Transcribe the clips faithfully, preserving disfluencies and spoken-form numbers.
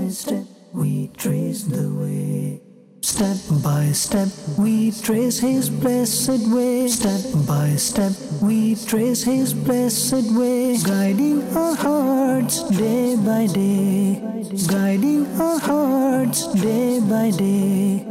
by step, we trace the way. Step by step, we trace His blessed way. Step by step, we trace His blessed way. Guiding our hearts day by day. Guiding our hearts day by day.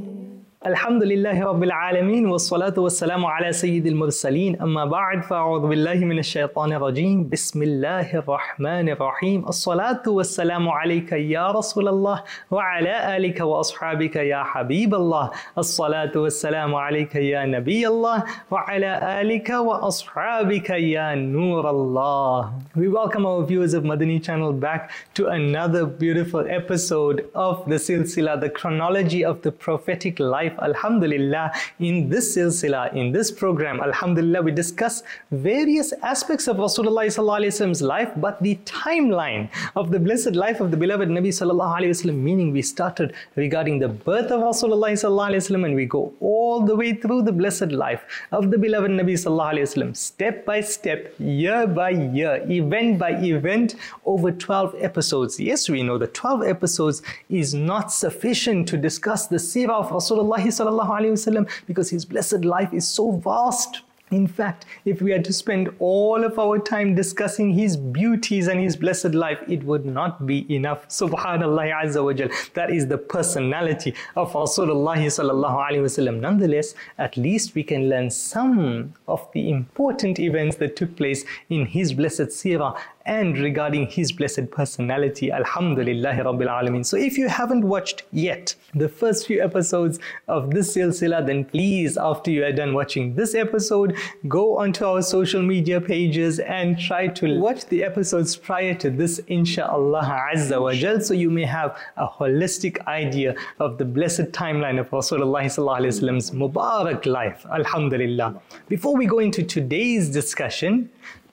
الحمد لله رب العالمين والصلاة والسلام على سيد المرسلين أما بعد فأعوذ بالله من الشيطان الرجيم بسم الله الرحمن الرحيم الصلاة والسلام عليك يا رسول الله وعلى آلك وأصحابك يا حبيب الله الصلاة والسلام عليك يا نبي الله وعلى آلك وأصحابك يا نور الله. We welcome our viewers of Madani channel back to another beautiful episode of the Silsila, the chronology of the prophetic life. Alhamdulillah, in this silsila, in this program, Alhamdulillah, we discuss various aspects of Rasulullah sallallahu alaihi wasallam's life, but the timeline of the blessed life of the beloved Nabi sallallahu alaihi wasallam, meaning we started regarding the birth of Rasulullah sallallahu alaihi wasallam and we go all the way through the blessed life of the beloved Nabi sallallahu alaihi wasallam, step by step, year by year, event by event, over twelve episodes. Yes, we know that twelve episodes is not sufficient to discuss the seerah of Rasulullah sallallahu alaihi wasallam because his blessed life is so vast. In fact, if we had to spend all of our time discussing his beauties and his blessed life, it would not be enough. Subhanallah Azza wa Jal. That is the personality of Rasulullah sallallahu alaihi wasallam. Nonetheless, at least we can learn some of the important events that took place in his blessed seerah and regarding his blessed personality. Alhamdulillahi Rabbil Alameen. So if you haven't watched yet the first few episodes of this silsila, then please, after you are done watching this episode, go onto our social media pages and try to watch the episodes prior to this, insha'Allah Azza wa Jal, so you may have a holistic idea of the blessed timeline of Rasulullah sallallahu alaihi wasallam's Mubarak life. Alhamdulillah. Before we go into today's discussion,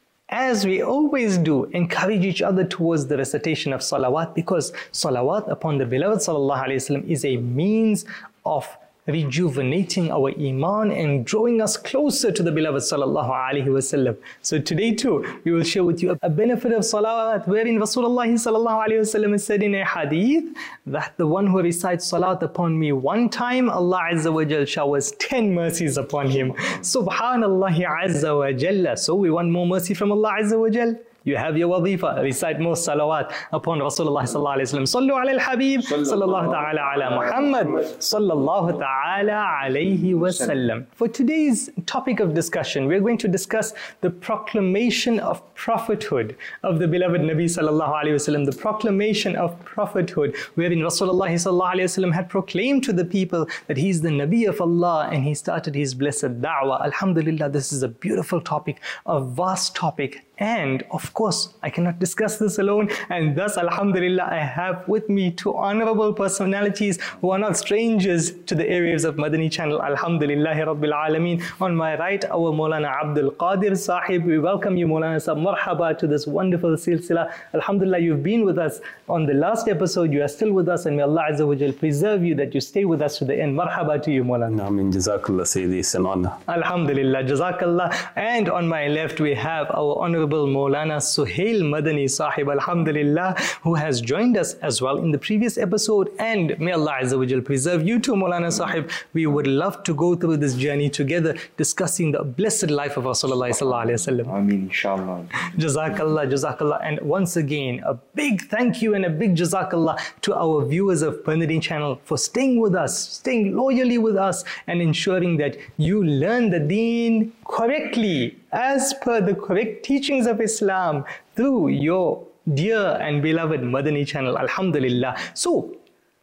as we always do, encourage each other towards the recitation of salawat, because salawat upon the beloved sallallahu alaihi wasallam is a means of rejuvenating our iman and drawing us closer to the beloved sallallahu alaihi wasallam. So today too, we will share with you a benefit of salawat, wherein Rasulullah sallallahu alaihi wasallam is said in a hadith that the one who recites salat upon me one time, Allah Azza wa Jal showers ten mercies upon him. Subhanallah Azza wa Jalla. So we want more mercy from Allah Azza wa Jal. You have your wadhifa, recite more salawat upon Rasulullah sallallahu alaihi wasallam. Sallu ala al-habib, sallallahu ta'ala ala Muhammad, sallallahu ta'ala alayhi wasallam. For today's topic of discussion, we're going to discuss the proclamation of prophethood of the beloved Nabi sallallahu alayhi wasallam, the proclamation of prophethood, wherein Rasulullah sallallahu alayhi wasallam had proclaimed to the people that he is the Nabi of Allah and he started his blessed da'wah. Alhamdulillah, this is a beautiful topic, a vast topic. And of course, I cannot discuss this alone, and thus, alhamdulillah, I have with me two honorable personalities who are not strangers to the areas of Madani channel. Alhamdulillahi Rabbil Alameen. On my right, our Maulana Abdul Qadir Sahib. We welcome you, Maulana Sahib. Marhaba to this wonderful silsila. Alhamdulillah, you've been with us on the last episode. You are still with us, and may Allah Azza wa Jal preserve you that you stay with us to the end. Marhaba to you, Maulana. Amin. Jazakallah Sayyidi. It's an honor. Alhamdulillah. Jazakallah. And on my left, we have our honorable Maulana Suhail Madani Sahib, alhamdulillah, who has joined us as well in the previous episode, and may Allah Azza wa Jal preserve you too, Maulana Sahib. We would love to go through this journey together, discussing the blessed life of Rasulullah sallallahu alaihi wasallam. Ameen, inshallah. Jazakallah, Jazakallah. And once again, a big thank you and a big Jazakallah to our viewers of Madani channel for staying with us, staying loyally with us, and ensuring that you learn the deen correctly, as per the correct teachings of Islam, through your dear and beloved Madani channel. Alhamdulillah. So,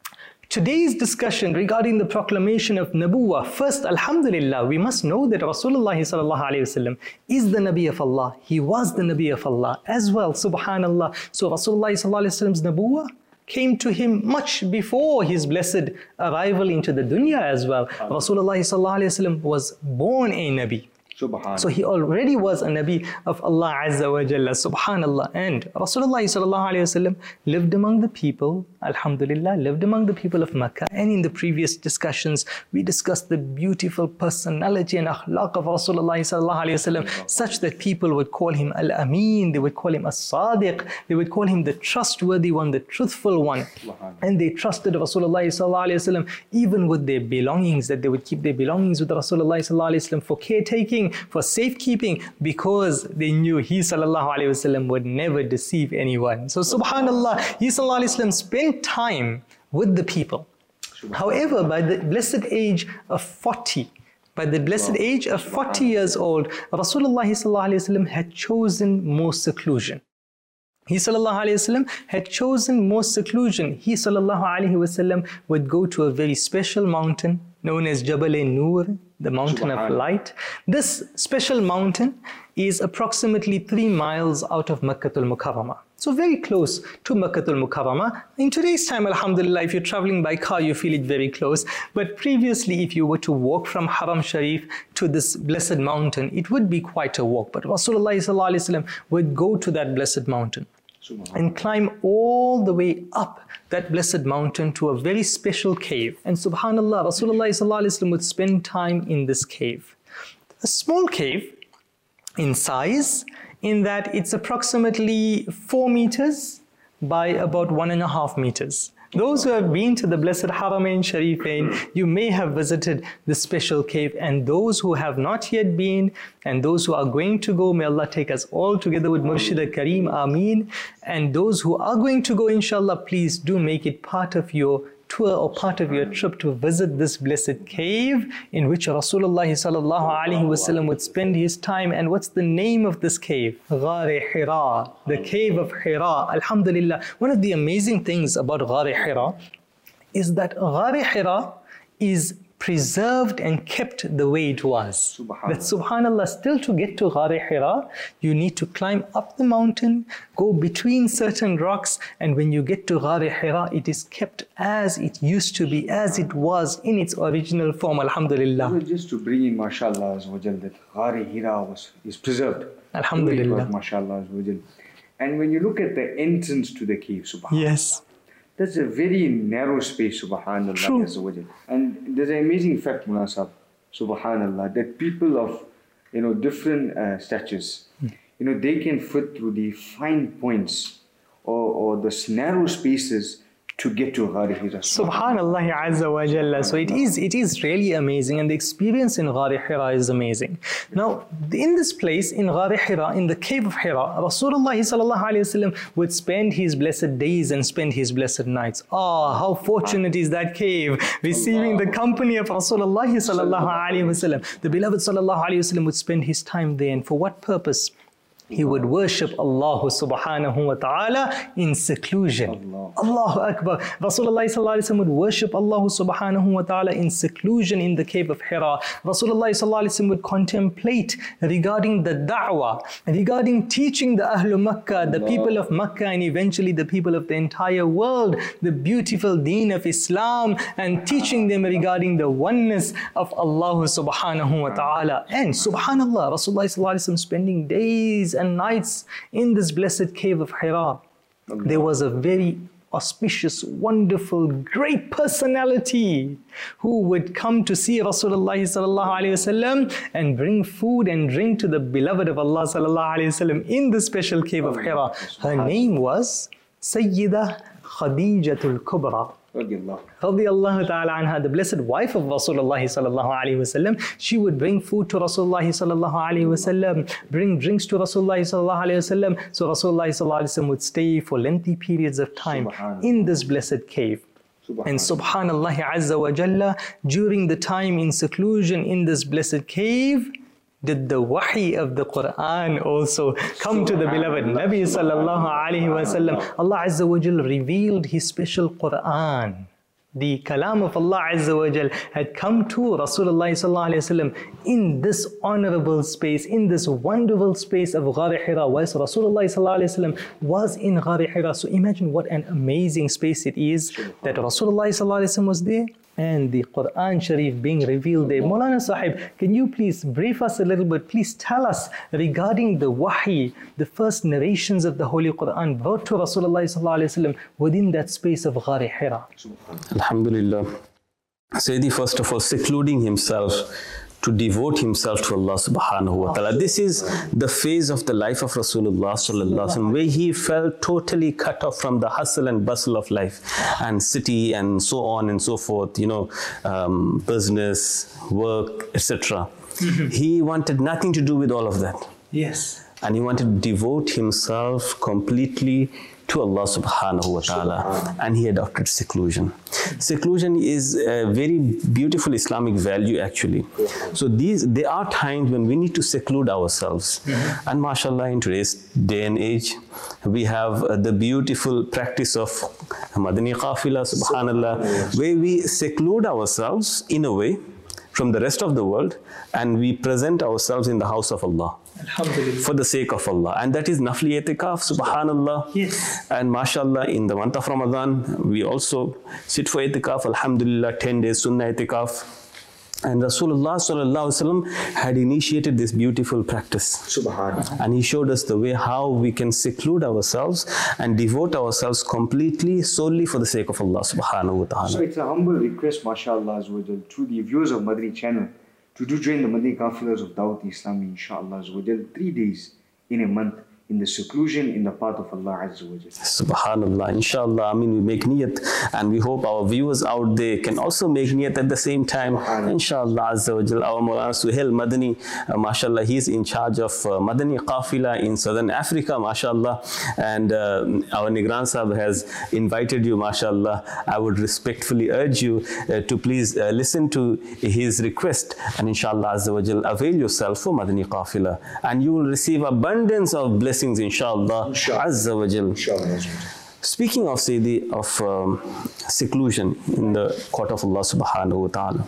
today's discussion regarding the proclamation of Nabuwah. First, alhamdulillah, we must know that Rasulullah sallallahu alaihi wasallam is the Nabi of Allah. He was the Nabi of Allah as well, subhanallah. So Rasulullah sallallahu alaihi wasallam's Nabuwah came to him much before his blessed arrival into the dunya as well. Rasulullah sallallahu alaihi wasallam was born a Nabi. So he already was a Nabi of Allah Azza wa Jalla, subhanallah. And Rasulullah sallallahu alayhi wasallam lived among the people, alhamdulillah, lived among the people of Makkah. And in the previous discussions, we discussed the beautiful personality and akhlaq of Rasulullah sallallahu alayhi wasallam, such that people would call him Al-Amin, they would call him As-Sadiq, they would call him the trustworthy one, the truthful one. And they trusted Rasulullah sallallahu alayhi wasallam even with their belongings, that they would keep their belongings with Rasulullah sallallahu alayhi wasallam for caretaking, for safekeeping, because they knew he sallallahu alayhi wasallam would never deceive anyone. So subhanallah, he sallallahu alayhi wasallam spent time with the people. However, by the blessed age of forty, by the blessed age of forty years old, Rasulullah sallallahu alayhi wasallam had chosen more seclusion. He sallallahu alayhi wasallam had chosen more seclusion. He sallallahu alayhi wasallam would go to a very special mountain known as Jabal-e-Nur, the mountain of light. This special mountain is approximately three miles out of Makkatul Mukarramah. So very close to Makkatul Mukarramah. In today's time, alhamdulillah, if you're traveling by car, you feel it very close. But previously, if you were to walk from Haram Sharif to this blessed mountain, it would be quite a walk. But Rasulullah sallallahu alayhi wasallam would go to that blessed mountain and climb all the way up that blessed mountain to a very special cave. And subhanallah, Rasulullah sallallahu alayhi wasallam would spend time in this cave. A small cave in size, in that it's approximately four meters by about one and a half meters. Those who have been to the blessed Haramain Sharifain, you may have visited this special cave, and those who have not yet been, and those who are going to go, may Allah take us all together with Murshid Kareem, Ameen. And those who are going to go, inshallah, please do make it part of your tour or part of your trip to visit this blessed cave in which Rasulullah sallallahu alaihi wasallam would spend his time. And what's the name of this cave? Ghar-e Hira, the cave of Hira. Alhamdulillah. One of the amazing things about Ghar-e Hira is that Ghar-e Hira is preserved and kept the way it was. Subhanallah. That subhanallah, still to get to Ghar-e Hira, you need to climb up the mountain, go between certain rocks, and when you get to Ghar-e Hira, it is kept as it used to be, as it was in its original form, alhamdulillah. Just to bring in, mashallah, that Ghar-e Hira was, is preserved. Alhamdulillah. Was, mashallah. And when you look at the entrance to the cave, subhanallah. Yes. That's a very narrow space, subhanallah. True. And there's an amazing fact, Munasab, subhanallah, that people of, you know, different uh, statures, mm. you know, they can fit through the fine points or, or the narrow spaces to get to Ghar-e Hira. Subhanallah Azza wa Jalla. So it is, it is really amazing, and the experience in Ghar-e Hira is amazing. Now, in this place, in Ghar-e Hira, in the cave of Hira, Rasulullah sallallahu alayhi wasallam would spend his blessed days and spend his blessed nights. Ah, oh, how fortunate is that cave, receiving the company of Rasulullah sallallahu alayhi wasallam. The beloved sallallahu alayhi wasallam would spend his time there, and for what purpose? He would worship Allah subhanahu wa ta'ala in seclusion. Allah. Allahu Akbar. Rasulullah sallallahu alayhi wa sallam would worship Allah subhanahu wa ta'ala in seclusion in the cave of Hira. Rasulullah sallallahu alayhi wa sallam would contemplate regarding the da'wah, regarding teaching the Ahlul Makkah, the people of Makkah, and eventually the people of the entire world, the beautiful deen of Islam, and teaching them regarding the oneness of Allah subhanahu wa ta'ala. And subhanallah, Rasulullah sallallahu alayhi wa sallam spending days and nights in this blessed cave of Hira. There was a very auspicious, wonderful, great personality who would come to see Rasulullah sallallahu alayhi wasallam and bring food and drink to the beloved of Allah sallallahu alayhi wasallam in the special cave of Hira. Her name was Sayyidah Khadijatul Kubra. Radiyallahu ta'ala anha, the blessed wife of Rasulullah sallallahu alayhi wasallam. She would bring food to Rasulullah sallallahu alayhi wasallam, bring drinks to Rasulullah sallallahu alayhi wasallam. So Rasulullah sallallahu alayhi wasallam would stay for lengthy periods of time in this blessed cave. And subhanallah azza wa jalla, during the time in seclusion in this blessed cave, did the wahi of the Quran also come to the beloved Nabi sallallahu alayhi wasallam. Allah azza wa jal revealed his special Quran. The kalam of Allah azza wa jal had come to Rasulullah sallallahu alayhi wasallam in this honorable space, in this wonderful space of Ghar-e Hira, whilst Rasulullah sallallahu alayhi wasallam was in Ghar-e Hira. So imagine what an amazing space it is that Rasulullah sallallahu alayhi wasallam was there, and the Quran Sharif being revealed there. Maulana Sahib, can you please brief us a little bit? Please tell us regarding the wahi, the first narrations of the Holy Quran brought to Rasulullah sallallahu alaihi wasallam within that space of Ghar Hira. Alhamdulillah. Sayyidi, first of all, secluding himself to devote himself to Allah subhanahu wa ta'ala. This is the phase of the life of Rasulullah sallallahu alaihi wasallam, where he felt totally cut off from the hustle and bustle of life and city and so on and so forth, you know, um, business, work, et cetera. Mm-hmm. He wanted nothing to do with all of that. Yes. And he wanted to devote himself completely to Allah subhanahu wa ta'ala, and he adopted seclusion. Seclusion is a very beautiful Islamic value actually. So these, there are times when we need to seclude ourselves. Mm-hmm. And mashallah, in today's day and age, we have uh, the beautiful practice of Madani Qafila, subhanallah, where we seclude ourselves in a way from the rest of the world, and we present ourselves in the house of Allah. For the sake of Allah. And that is Nafli Itikaf, subhanallah. Yes. And mashallah, in the month of Ramadan, we also sit for Itikaf, alhamdulillah, ten days Sunnah Itikaf. And Rasulullah sallallahu alaihi wasallam had initiated this beautiful practice. Subhanallah. And he showed us the way how we can seclude ourselves and devote ourselves completely, solely for the sake of Allah subhanahu wa ta'ala. So it's a humble request, mashallah, to the viewers of Madani channel, to do join the Madani Qafilas of Dawat Islami, inshallah, three days in a month in the seclusion in the path of Allah Azza wa Jalla. Subhanallah, inshallah. I mean, we make niyat, and we hope our viewers out there can also make niyat at the same time. Inshallah Azza wa Jalla. Our Maulana Suhail Madani, uh, mashallah, he's in charge of uh, Madani Qafila in Southern Africa, mashallah. And uh, our Nigran Sahib has invited you, mashallah. I would respectfully urge you uh, to please uh, listen to his request, and inshallah Azza wa Jalla, avail yourself for Madani Qafila, and you will receive abundance of blessings. Inshallah, inshallah. Azza wa Jal. Inshallah. Speaking of Sayyidi, of um, seclusion in the court of Allah subhanahu wa ta'ala.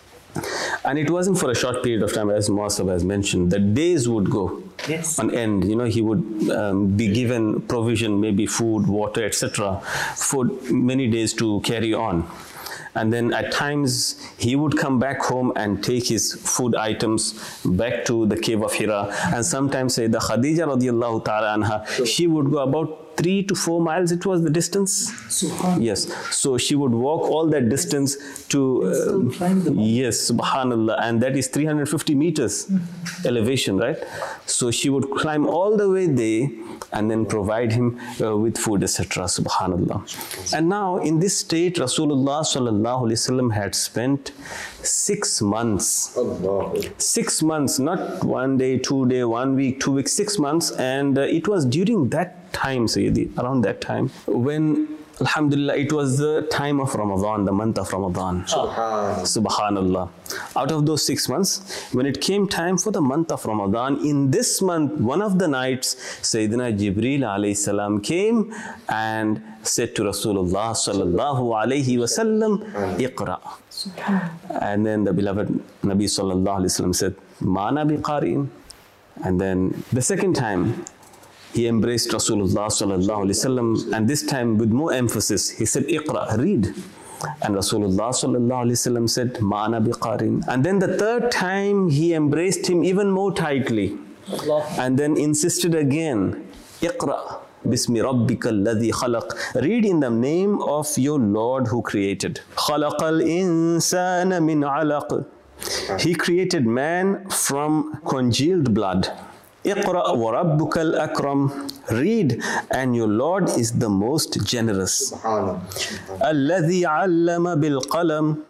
And it wasn't for a short period of time, as Muasab has mentioned, that days would go yes. on end. You know, he would um, be given provision, maybe food, water, et cetera, for many days to carry on. And then at times he would come back home and take his food items back to the cave of Hira. And sometimes say the Khadija radiallahu ta'ala anha, sure. she would go about three to four miles, it was the distance. Subhanallah. Yes. So she would walk all that distance to, uh, yes, subhanallah. And that is three hundred fifty meters mm-hmm. elevation, right? So she would climb all the way there and then provide him uh, with food, et cetera. Subhanallah. And now in this state, Rasulullah sallallahu alaihi wasallam had spent six months. Allah. Six months, not one day, two day, one week, two weeks, six months. And uh, it was during that time, Sayyidi, around that time, when, alhamdulillah, it was the time of Ramadan, the month of Ramadan. Subhanallah. Subhanallah. Out of those six months, when it came time for the month of Ramadan, in this month, one of the nights, Sayyidina Jibreel alayhi salam came and said to Rasulullah sallallahu alayhi wasallam, Iqra. And then the beloved Nabi sallallahu alayhi wasallam said, Ma na biqari'in. And then the second time, he embraced Rasulullah sallallahu alaihi wasallam, and this time with more emphasis, he said, Iqra, read. And Rasulullah sallallahu alaihi wasallam said, Ma'ana biqarin. And then the third time, he embraced him even more tightly, Allah. And then insisted again, Iqra. Bismi rabbika alladhi khalaq. Read in the name of your Lord who created. Khalaqal insana min alaq. He created man from congealed blood. Iqra wa rabbukal akram. Read, and your Lord is the most generous. Alladhi allama bil qalam.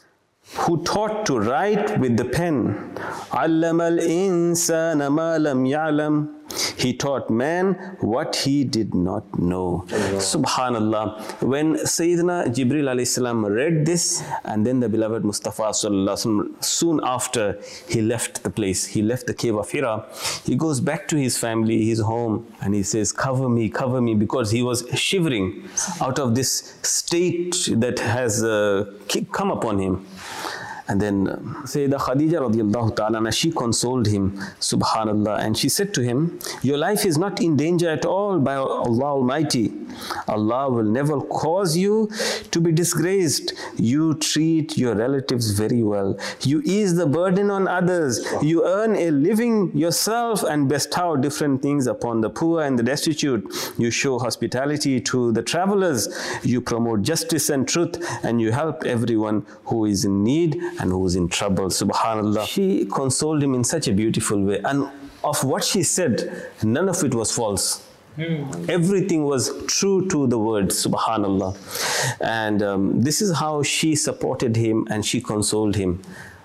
Who taught to write with the pen. Allama al insana ma lam ya'lam. He taught man what he did not know. Allah. Subhanallah. When Sayyidina Jibreel alayhi salam read this, and then the beloved Mustafa sallallahu alaihi wasallam, soon after he left the place, he left the cave of Hira, he goes back to his family, his home, and he says, cover me, cover me, because he was shivering out of this state that has uh, come upon him. And then Sayyidah Khadija radiallahu ta'ala, she consoled him, subhanallah, and she said to him, your life is not in danger at all by Allah Almighty. Allah will never cause you to be disgraced. You treat your relatives very well. You ease the burden on others. You earn a living yourself and bestow different things upon the poor and the destitute. You show hospitality to the travelers. You promote justice and truth, and you help everyone who is in need and who is in trouble. Subhanallah. She consoled him in such a beautiful way. And of what she said, none of it was false. Hmm. Everything was true to the word, subhanallah. And um, this is how she supported him and she consoled him.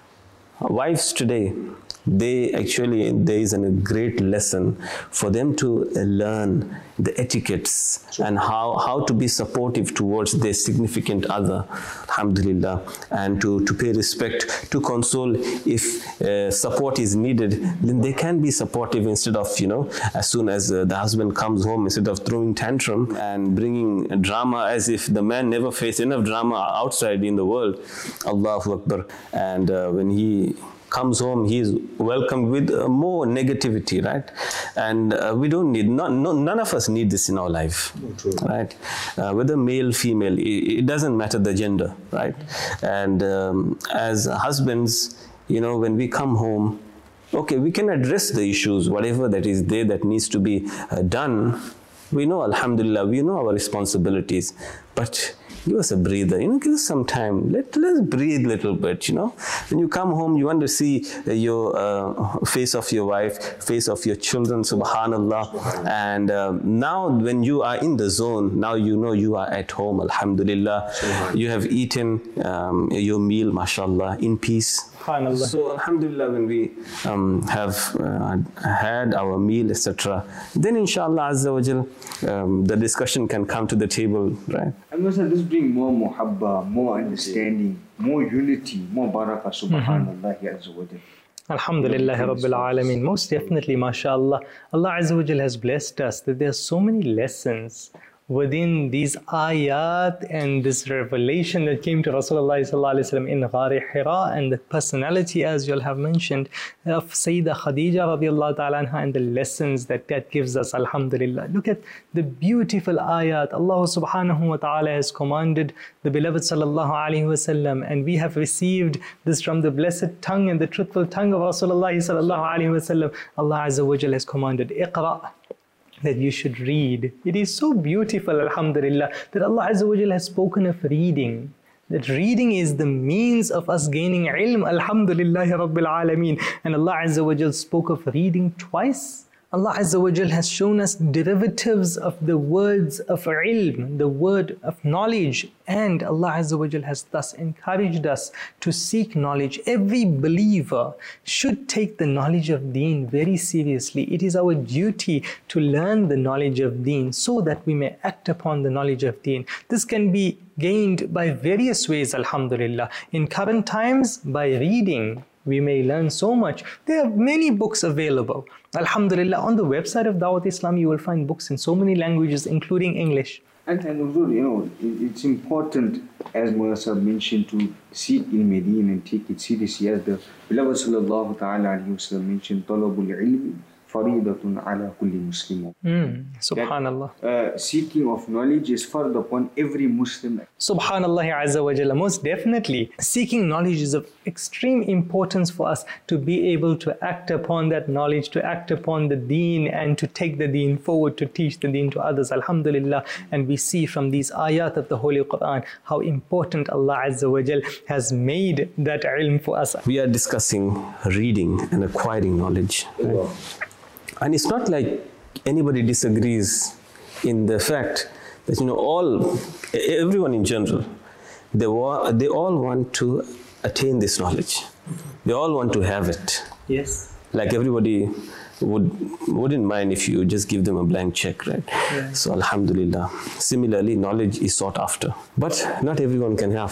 Wives today, they actually, there is a great lesson for them to learn the etiquettes and how, how to be supportive towards their significant other, alhamdulillah, and to, to pay respect, to console. If uh, support is needed, then they can be supportive instead of, you know, as soon as uh, the husband comes home, instead of throwing tantrum and bringing drama as if the man never faced enough drama outside in the world. Allahu Akbar. And uh, when he comes home, he is welcomed with uh, more negativity, right? And uh, we don't need, not, no, none of us need this in our life, True. right? Uh, whether male, female, it, it doesn't matter the gender, right? And um, as husbands, you know, when we come home, okay, we can address the issues, whatever that is there that needs to be uh, done. We know, alhamdulillah, we know our responsibilities, but give us a breather, you know, give us some time. Let, let's breathe a little bit, you know. When you come home, you want to see uh, your uh, face of your wife, face of your children, subhanallah. And um, now when you are in the zone, now you know you are at home, alhamdulillah. You have eaten um, your meal, mashallah, in peace. So alhamdulillah, when we um, have uh, had our meal, et cetera, then inshallah azza wa jal, um, the discussion can come to the table, right? And also this bring more muhabba, more understanding, more unity, more barakah, subhanallah azza wa jal. Alhamdulillah Rabbil Alameen. Most definitely, mashallah, Allah Azza wa Jal has blessed us that there are so many lessons within these ayat and this revelation that came to Rasulullah sallallahu alaihi wasallam in Ghar Hira, and the personality, as you all have mentioned, of Sayyidah Khadija radiallahu ta'ala anha, and the lessons that that gives us, alhamdulillah. Look at the beautiful ayat. Allah subhanahu wa ta'ala has commanded the beloved sallallahu alaihi wasallam, and we have received this from the blessed tongue and the truthful tongue of Rasulullah sallallahu alaihi wasallam. Allah Azza wa Jal has commanded, Iqra', that you should read. It is so beautiful, alhamdulillah, that Allah Azza wa Jal has spoken of reading. That reading is the means of us gaining ilm, alhamdulillah Rabbil Alameen. And Allah Azza wa Jal spoke of reading twice. Allah Azza wa Jal has shown us derivatives of the words of ilm, the word of knowledge, and Allah Azza wa Jal has thus encouraged us to seek knowledge. Every believer should take the knowledge of deen very seriously. It is our duty to learn the knowledge of deen so that we may act upon the knowledge of deen. This can be gained by various ways, alhamdulillah. In current times, by reading, we may learn so much. There are many books available. Alhamdulillah, on the website of Dawat Islam, you will find books in so many languages, including English. And, and you know, it's important, as Mullah mentioned, to seek ilm deen and take it seriously. As the beloved sallallahu ta'ala alayhi wa sallam mentioned, talabul ilmi faridatun ala kulli muslim. Mm, Subhanallah. That, uh, seeking of knowledge is fard upon every Muslim. Subhanallah Azza wa Jalla. Most definitely, seeking knowledge is of extreme importance for us to be able to act upon that knowledge, to act upon the deen, and to take the deen forward, to teach the deen to others. Alhamdulillah. And we see from these ayat of the Holy Quran how important Allah Azza wa Jal has made that ilm for us. We are discussing reading and acquiring knowledge. Right? And it's not like anybody disagrees in the fact that, you know, all, everyone in general, they, wa- they all want to attain this knowledge. They all want to have it. Yes. Like everybody would, wouldn't mind if you just give them a blank check, right? Yeah. So alhamdulillah. Similarly, knowledge is sought after. But not everyone can have.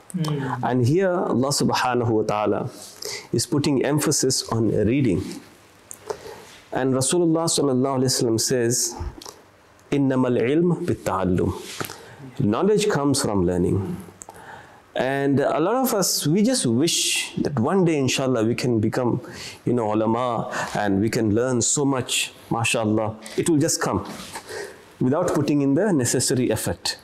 Mm. And here Allah subhanahu wa ta'ala is putting emphasis on reading. And Rasulullah sallallahu alayhi wa sallam says, innamal ilm bit-ta'allum. Knowledge comes from learning. And a lot of us, we just wish that one day, inshallah, we can become, you know, ulama, and we can learn so much, mashallah. It will just come without putting in the necessary effort.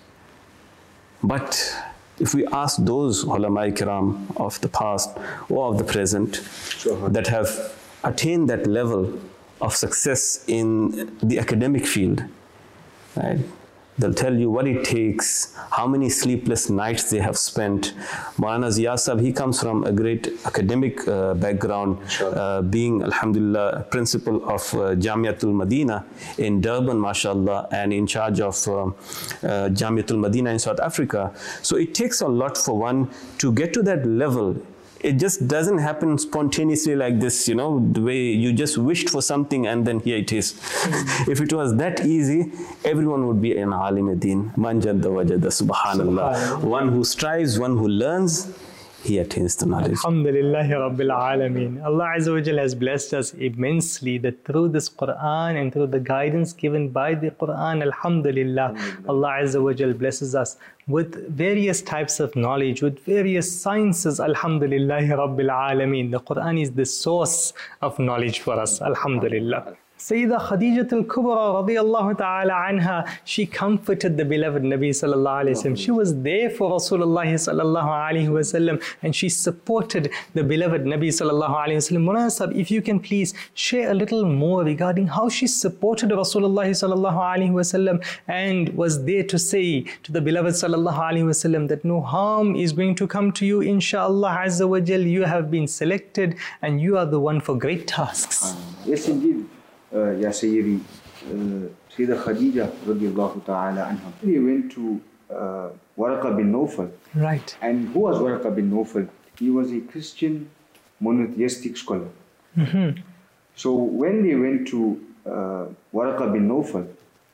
But if we ask those ulama kiram of the past or of the present that have attained that level of success in the academic field, right? They'll tell you what it takes, how many sleepless nights they have spent. Maulana Ziya Sahib, he comes from a great academic uh, background, uh, being, alhamdulillah, principal of uh, Jamiatul Madina in Durban, mashallah, and in charge of uh, uh, Jamiatul Madina in South Africa. So it takes a lot for one to get to that level. It just doesn't happen spontaneously like this, you know, the way you just wished for something and then here it is. Mm-hmm. If it was that easy, everyone would be an alim din. Man jadda wajada, subhanallah. Subhanallah. One who strives, one who learns, he attains the knowledge. Alhamdulillah Rabbil Alameen. Allah Azza wa Jal has blessed us immensely that through this Quran and through the guidance given by the Quran, Alhamdulillah, Alhamdulillah. Allah Azza wa Jal blesses us with various types of knowledge, with various sciences, Alhamdulillah Rabbil Alameen. The Quran is the source of knowledge for us, Alhamdulillah. Sayyidah Khadija al-Kubra radiyallahu ta'ala anha, she comforted the beloved Nabi sallallahu alayhi wa sallam. She was there for Rasulullah sallallahu alayhi wa sallam, and she supported the beloved Nabi sallallahu alayhi wa sallam. Maulana Sahib, if you can please share a little more regarding how she supported Rasulullah sallallahu alayhi wa sallam and was there to say to the beloved sallallahu alayhi wa sallam that no harm is going to come to you, inshallah azza wa jal. You have been selected and you are the one for great tasks. Yes, indeed. Uh, Ya Sayyidi, uh, Sayyidah Khadija radiallahu ta'ala anha, he went to uh, Waraqa bin Nawfal. Right. And who was Waraqa bin Nawfal? He was a Christian monotheistic scholar. Mm-hmm. So when they went to uh, Waraqa bin Nawfal,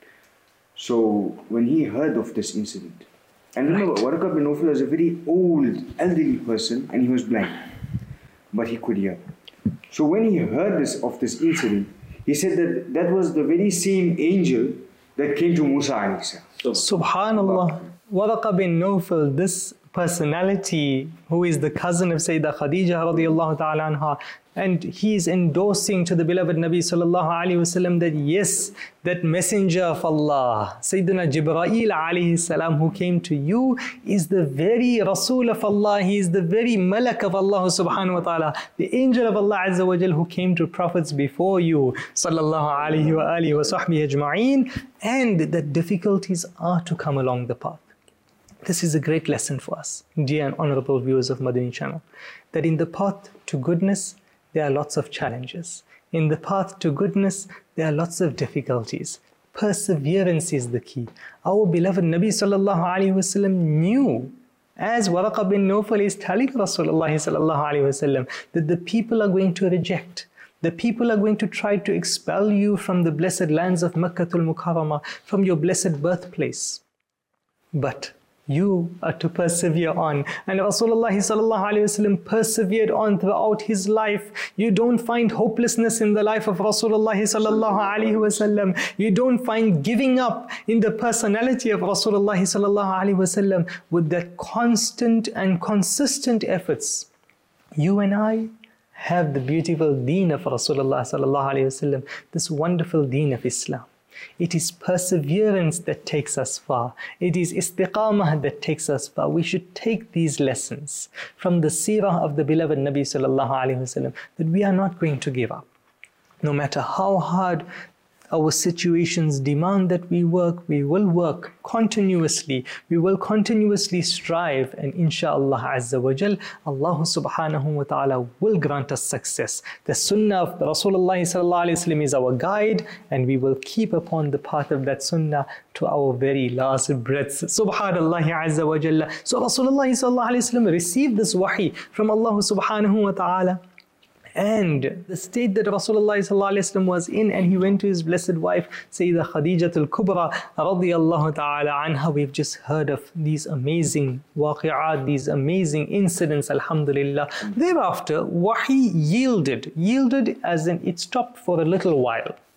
so when he heard of this incident, and remember, right. Waraqa bin Nawfal was a very old, elderly person and he was blind, but he could hear. So when he heard this of this incident, he said that that was the very same angel that came to Musa alayhi salam. Subhanallah. Waraqa bin Nawfal, this personality who is the cousin of Sayyidah Khadija radiyallahu ta'ala anha, and he is endorsing to the beloved Nabi sallallahu alayhi wa sallam that yes, that messenger of Allah, Sayyidina Jibreel alayhi salam, who came to you is the very Rasul of Allah. He is the very Malak of Allah subhanahu wa ta'ala, the angel of Allah azza wa jal who came to prophets before you, sallallahu alayhi wa alihi wa sahbihi ajma'een, and that difficulties are to come along the path. This is a great lesson for us, dear and honorable viewers of Madani Channel, that in the path to goodness, there are lots of challenges. In the path to goodness, there are lots of difficulties. Perseverance is the key. Our beloved Nabi sallallahu alayhi wa sallam knew, as Waraqa bin Nawfal is telling Rasulullah sallallahu alayhi wa sallam, that the people are going to reject. The people are going to try to expel you from the blessed lands of Makkatul Mukarramah, from your blessed birthplace. But you are to persevere on. And Rasulullah sallallahu alayhi wa sallam persevered on throughout his life. You don't find hopelessness in the life of Rasulullah sallallahu alayhi wa sallam. You don't find giving up in the personality of Rasulullah sallallahu alayhi wa sallam. With that constant and consistent efforts, you and I have the beautiful deen of Rasulullah sallallahu alayhi wa sallam, this wonderful deen of Islam. It is perseverance that takes us far. It is istiqamah that takes us far. We should take these lessons from the seerah of the beloved Nabi sallallahu alayhi wa sallam, that we are not going to give up. No matter how hard our situations demand that we work, we will work continuously. We will continuously strive, and inshaAllah Azza wa Jal, Allah subhanahu wa ta'ala will grant us success. The sunnah of Rasulullah sallallahu alayhi wa sallam is our guide, and we will keep upon the path of that sunnah to our very last breaths. Subhanallah Azza wa Jalla. So Rasulullah sallallahu alayhi wa sallam received this wahi from Allah subhanahu wa ta'ala. And the state that Rasulullah sallallahu alayhi wa sallam was in, and he went to his blessed wife, Sayyidah Khadija al-Kubra radiyallahu ta'ala anha. We've just heard of these amazing waqi'at, these amazing incidents, alhamdulillah. Thereafter, wahi yielded, yielded as in it stopped for a little while.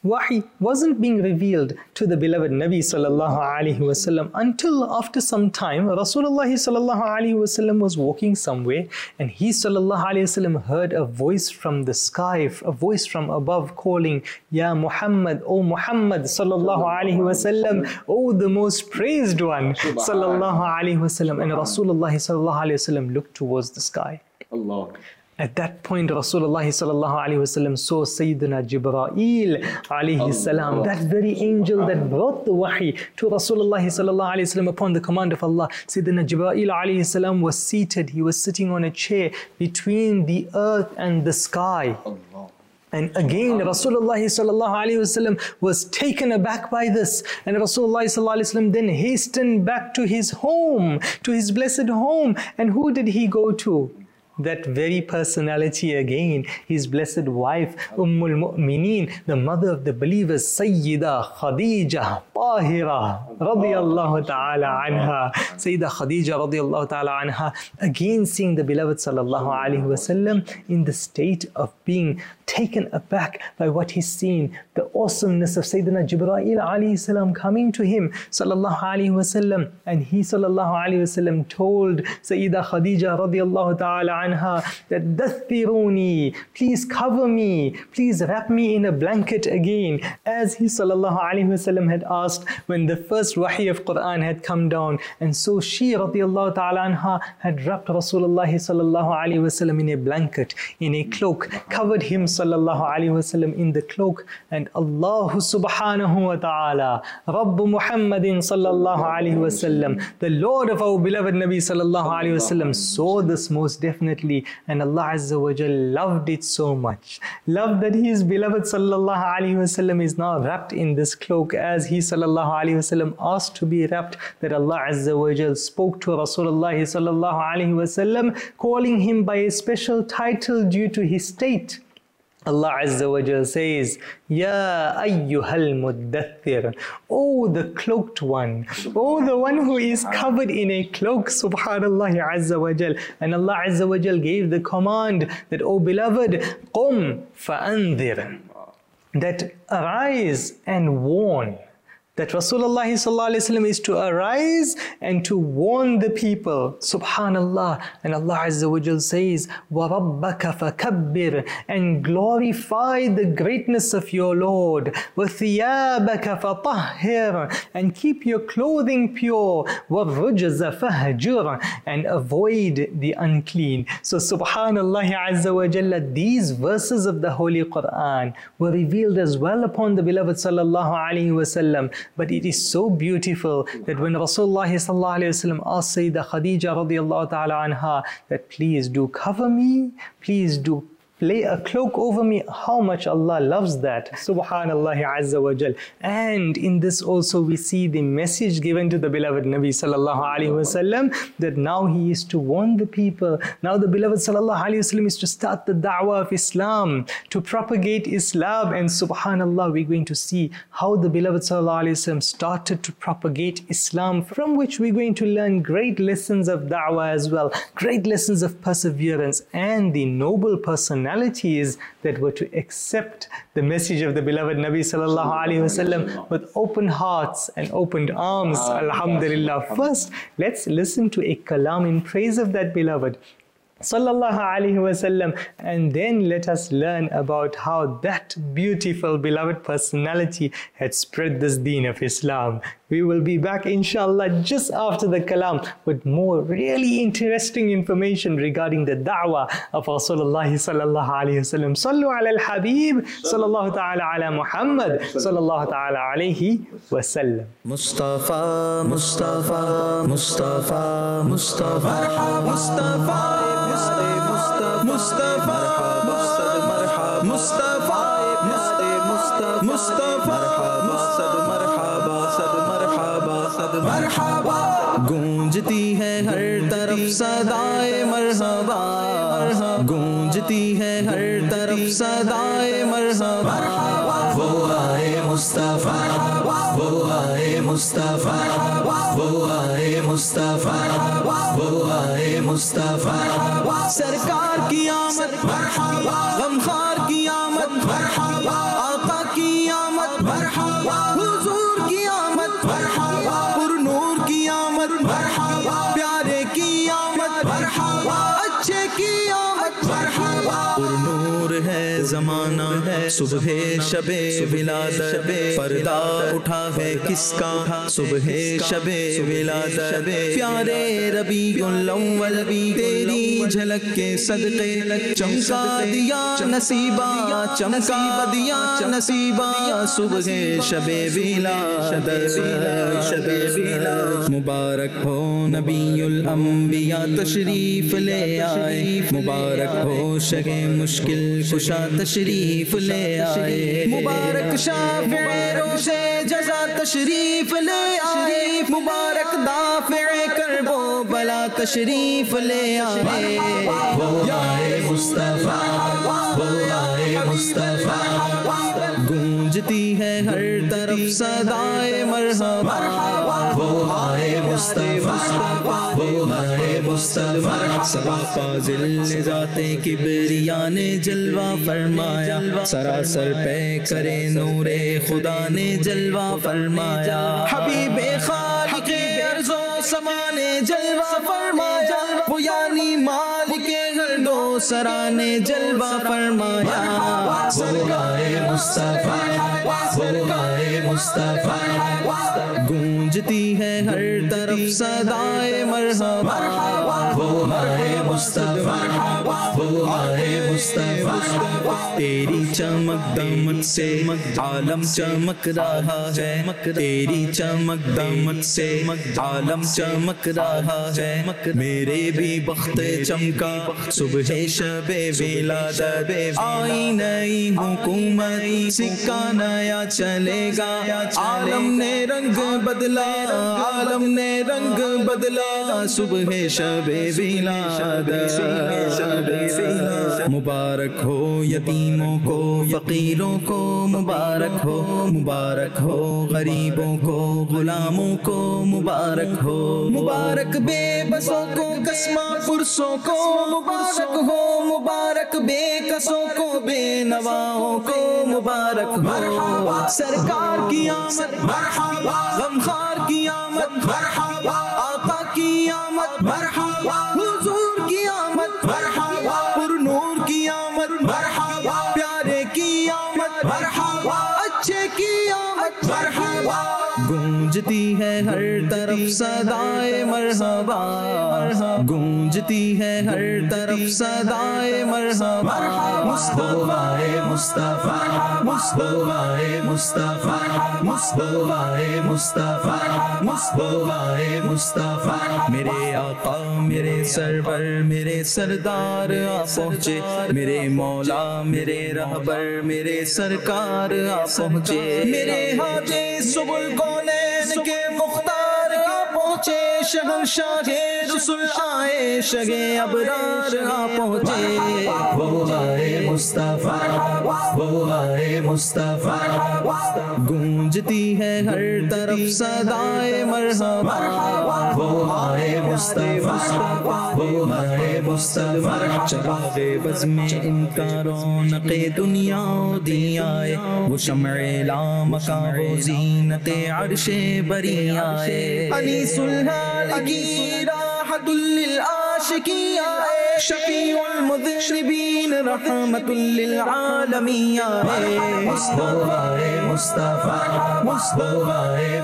Wahi wasn't being revealed to the beloved Nabi sallallahu alaihi wasallam until after some time Rasulullah sallallahu alaihi wasallam was walking somewhere, and he sallallahu alaihi wasallam heard a voice from the sky, a voice from above calling, Ya Muhammad, O Muhammad sallallahu alaihi wasallam, O the most praised one sallallahu alaihi wasallam. And Rasulullah sallallahu alaihi wasallam looked towards the sky. Allah. At that point, Rasulullah sallallahu alaihi wasallam saw Sayyidina Jibreel alayhi salam, that very angel that brought the wahi to Rasulullah sallallahu alaihi wasallam upon the command of Allah. Sayyidina Jibreel alayhi salam was seated. He was sitting on a chair between the earth and the sky. Allah. And again, Rasulullah sallallahu alaihi wasallam was taken aback by this. And Rasulullah sallallahu alaihi wasallam then hastened back to his home, to his blessed home. And who did he go to? That very personality again, his blessed wife, Ummul Mu'mineen, the mother of the believers, Sayyida Khadija Tahira radiyallahu ta'ala anha. Sayyida Khadija radiyallahu ta'ala anha, again seeing the beloved sallallahu alaihi wasallam in the state of being taken aback by what he's seen, the awesomeness of Sayyidina Jibreel alayhi salam coming to him sallallahu alaihi wasallam. And he sallallahu alaihi wasallam told Sayyida Khadija radiyallahu ta'ala anha that dathiruni, please cover me, please wrap me in a blanket again, as he sallallahu alaihi wasallam had asked when the first wahi of Quran had come down. And so she radiyallahu ta'ala anha had wrapped Rasulullah sallallahu alaihi wasallam in a blanket, in a cloak, covered him sallallahu alaihi wasallam in the cloak. And Allah subhanahu wa ta'ala, Rabbu Muhammadin sallallahu alaihi wasallam, the Lord of our beloved Nabi sallallahu alaihi wasallam, saw this most definitely, and Allah Azza wa Jal loved it so much, loved that his beloved sallallahu alaihi wasallam is now wrapped in this cloak as he sallallahu alaihi wasallam asked to be wrapped, that Allah Azza wa Jal spoke to Rasulullah sallallahu alaihi wasallam, calling him by a special title due to his state. Allah Azza wa Jal says, Ya ayyuhal muddathir, O the cloaked one, O the one who is covered in a cloak, subhanallah Azza wa Jal. And Allah Azza wa Jal gave the command that, O beloved, qum fa'anzir, that arise and warn. That Rasulullah sallallahu alaihi wasallam is to arise and to warn the people. Subhanallah. And Allah Azza wa Jal says, وَرَبَّكَ فَكَبِّرْ, and glorify the greatness of your Lord. وَثِيَابَكَ فَطَهِّرْ, and keep your clothing pure. وَالرُّجْزَ فَهْجُرْ, and avoid the unclean. So Subhanallah Azza wa Jalla, these verses of the Holy Quran were revealed as well upon the beloved sallallahu alaihi wasallam. But it is so beautiful that when Rasulullah sallallahu alaihi wasallam asked Sayyida Khadija radiyallahu ta'ala anha that please do cover me, please do lay a cloak over me, how much Allah loves that. Subhanallah Azza wa Jal. And in this also we see the message given to the beloved Nabi sallallahu alaihi wasallam, that now he is to warn the people. Now the beloved sallallahu alaihi wasallam is to start the da'wah of Islam, to propagate Islam. And subhanallah, we're going to see how the beloved sallallahu alaihi wasallam started to propagate Islam, from which we're going to learn great lessons of da'wah as well, great lessons of perseverance, and the noble personality that were to accept the message of the beloved Nabi sallallahu alaihi wasallam with open hearts and opened arms. Alhamdulillah. First, let's listen to a kalam in praise of that beloved sallallahu alaihi wasallam, and then let us learn about how that beautiful beloved personality had spread this deen of Islam. We will be back inshallah just after the kalam with more really interesting information regarding the da'wah of Rasulullah sallallahu alaihi wasallam. Sallu ala al-Habib sallallahu ta'ala ala Muhammad sallallahu ta'ala alayhi wasallam. Mustafa, Mustafa, Mustafa, Mustafa, Mustafa, Mustafa, Mustafa, Mustafa, Mustafa, Mustafa, मरहबा, गूंजती है हर तरफ सदाए मरहबा, गूंजती है हर तरफ सदाए मरहबा, वो आए मुस्तफा, वो आए मुस्तफा, वो आए मुस्तफा, वो आए मुस्तफा, सरकार की आमद, गमखार की आमद, आका की आमद, زمانہ ہے صبح شب ولادت پردہ اٹھا ہے کس کا صبح شب ولادت پیارے ربیع الاول تیری جھلک کے صدقے چمکا دیا نصیبہ چمکا دیا نصیبہ صبح شب ولادت شب ولادت مبارک ہو نبی الانبیاء تشریف لے آئے مبارک ہو شگ مشکل کشا تشریف لے آئے مبارک شافع روز جزا تشریف لے آئے مبارک دافع کرب و بلا تشریف لے آئے وہ آئے مصطفیٰ وہ آئے مصطفیٰ گونجتی ہے ہر طرف صدائے مرحبا وہ آئے مصطفیٰ وہ آئے مصطفیٰ سبا فاضل ذات کبریا نے جلوہ فرمایا سراسر پہ کرے نور خدا نے جلوہ فرمایا حبیب خالق ارض و سما نے جلوہ فرمایا وہ یعنی مالک ہر دو سرا نے جلوہ فرمایا سرکار مصطفیٰ سرکار مصطفیٰ گونجتی ہے ہر طرف صدائے مرحبا وہ آئے مصطفیٰ وہ آئے مصطفیٰ تیری چمک دمک سے عالم چمک رہا ہے تیری چمک دمک سے عالم چمک رہا ہے میرے بھی بخت چمکا صبح شب ولادت آئی نئی حکومت سکہ نیا چلے گا عالم نے رنگ بدلا عالم نے رنگ بدلا صبح شب ولادت مبارک ہو یتیموں کو فقیروں کو مبارک ہو مبارک ہو غریبوں کو غلاموں کو مبارک ہو مبارک بے بسوں کو قسمہ پرسوں کو مبارک ہو مبارک بے کسوں کو بے نواؤں کو مبارک ہو سرکار کی آمد مرحبا غمخوار کی آمد مرحبا آقا کی آمد مرحبا حضور کی آمد مرحبا پر نور کی آمد مرحبا پیارے کی آمد مرحبا اچھے کی آمد مرحبا گونجتی ہے ہر طرف صدائے مرحبا گونجتی ہے ہر طرف صدائے مرحبا مصطفیٰ مصطفیٰ مصطفیٰ مصطفیٰ مصطفیٰ مصطفیٰ مصطفیٰ مصطفیٰ میرے آقا میرے سرور میرے سردار آ پہنچے میرے مولا میرے رہبر میرے سرکار آ پہنچے میرے حاجی سبل کونین کے مختار آ پہنچے شہنشاہ رسول آئے شگ ابرار آ پہنچے وہ آئے مصطفیٰ وہ آئے مصطفیٰ گونجتی ہے ہر طرف صدائے مرحبا وہ آئے مصطفیٰ وہ آئے مصطفیٰ چراغ بزم ان کا رونق دنیا دی آئے وہ شمع لامکاں و زینت عرش بری آئے انیس الحالقین راحت للعاشقین آئے شفیع المذنبین رحمت للعالمین آئے مصطفیٰ مصطفیٰ مصطفیٰ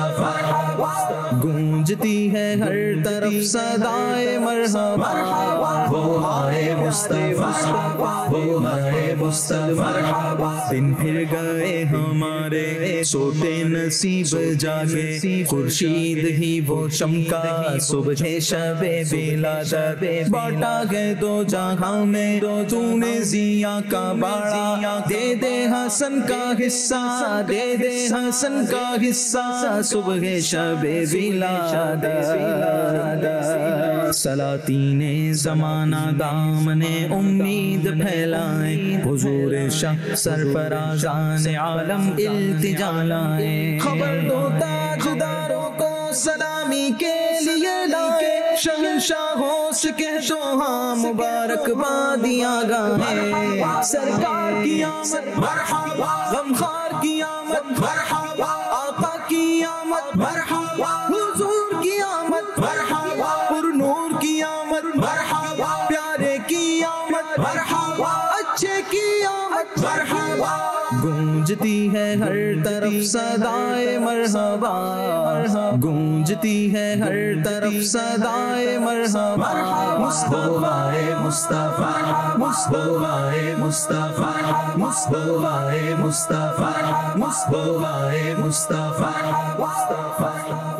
مصطفیٰ گونجتی ہے ہر طرف صدائے مرحبا وہ آئے مصطفیٰ وہ آئے مصطفیٰ دن پھر گئے ہمارے سوتے نصیب جاگے خورشید ہی وہ چمکا صبح شب ولادت باٹا گئے دو جہاں میں تو نے ضیا کا باڑا دے دے حسن کا حصہ دے دے حسن کا حصہ صبح شب ولادت سلاطین زمانہ دامن امید پھیلائیں حضور شاہ سرفرازان عالم التجا لائیں خبر دو تاجداروں کو سلامی کے لیے لائے شہنشاہوں سے کہہ دو ہاں مبارک بادیاں گائیں سرکار کی آمد مرحبا غمخوار کی آمد مرحبا آقا کی آمد مرحبا حضور کی آمد مرحبا پر نور کی آمد مرحبا پیارے کی آمد مرحبا اچھے کی آمد मरहबा गूंजती है हर तरफ सदाए मरहबा गूंजती है हर तरफ सदाए मरहबा मुस्तफाए Mustafa मुस्तफाए Mustafa मुस्तफाए Mustafa मुस्तफाए Mustafa Mustafa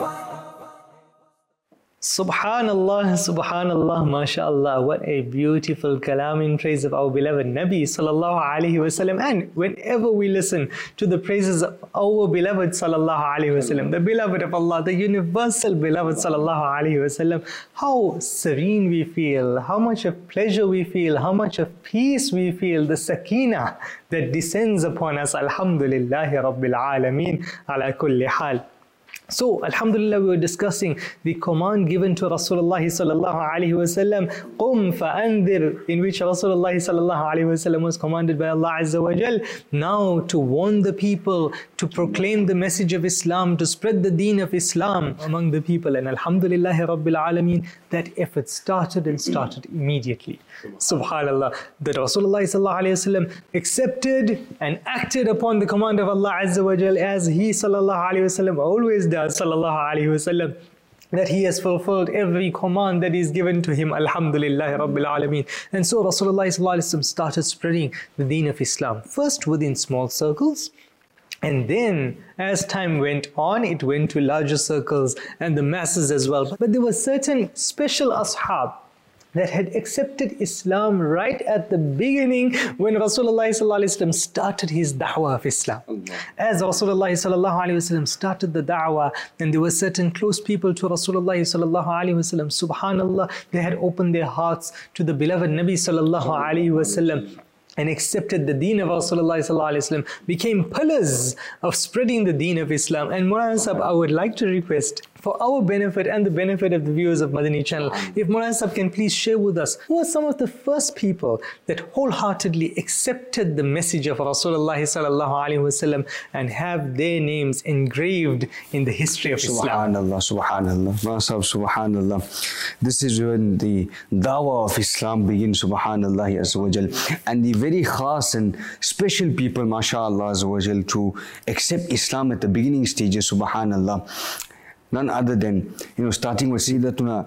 Subhanallah, Subhanallah, MashaAllah, what a beautiful kalam in praise of our beloved Nabi Sallallahu Alaihi Wasallam. And whenever we listen to the praises of our beloved Sallallahu Alaihi Wasallam, the beloved of Allah, the universal beloved Sallallahu Alaihi Wasallam, how serene we feel, how much of pleasure we feel, how much of peace we feel, the sakina that descends upon us. Alhamdulillahi Rabbil Alameen ala kulli hal. So, Alhamdulillah, we were discussing the command given to Rasulullah sallallahu alaihi wasallam, "Qum fa'andir," in which Rasulullah sallallahu alaihi wasallam was commanded by Allah Azza wa Jal now to warn the people, to proclaim the message of Islam, to spread the deen of Islam among the people. And Alhamdulillah Rabbil Alameen, that effort started and started immediately. Subhanallah, that Rasulullah sallallahu alaihi wasallam accepted and acted upon the command of Allah Azza wa Jal as he sallallahu alaihi wasallam always does. Sallallahu Alaihi Wasallam, that he has fulfilled every command that is given to him. Alhamdulillah Rabbil Alameen. And so Rasulullah Sallallahu Alaihi Wasallam started spreading the deen of Islam, first within small circles, and then as time went on, it went to larger circles and the masses as well. But there were certain special ashab that had accepted Islam right at the beginning when Rasulullah sallallahu alaihi wasallam started his da'wah of Islam. As Rasulullah sallallahu alaihi wasallam started the da'wah, and there were certain close people to Rasulullah sallallahu alaihi wasallam, subhanallah, they had opened their hearts to the beloved Nabi sallallahu alaihi wasallam and accepted the deen of Rasulullah sallallahu alaihi wasallam, became pillars of spreading the deen of Islam. And Maulana Sahib, I would like to request, for our benefit and the benefit of the viewers of Madani channel, if Maulana Sahib can please share with us who are some of the first people that wholeheartedly accepted the message of Rasulullah sallallahu alaihi wasallam and have their names engraved in the history of Islam. Subhanallah, Subhanallah, Maulana Sahib, Subhanallah. This is when the dawah of Islam begins, Subhanallah Azza wa Jal, and the very khas and special people, MashaAllah Azza wa Jal, to accept Islam at the beginning stages, Subhanallah. None other than, you know, starting with Sayyidatuna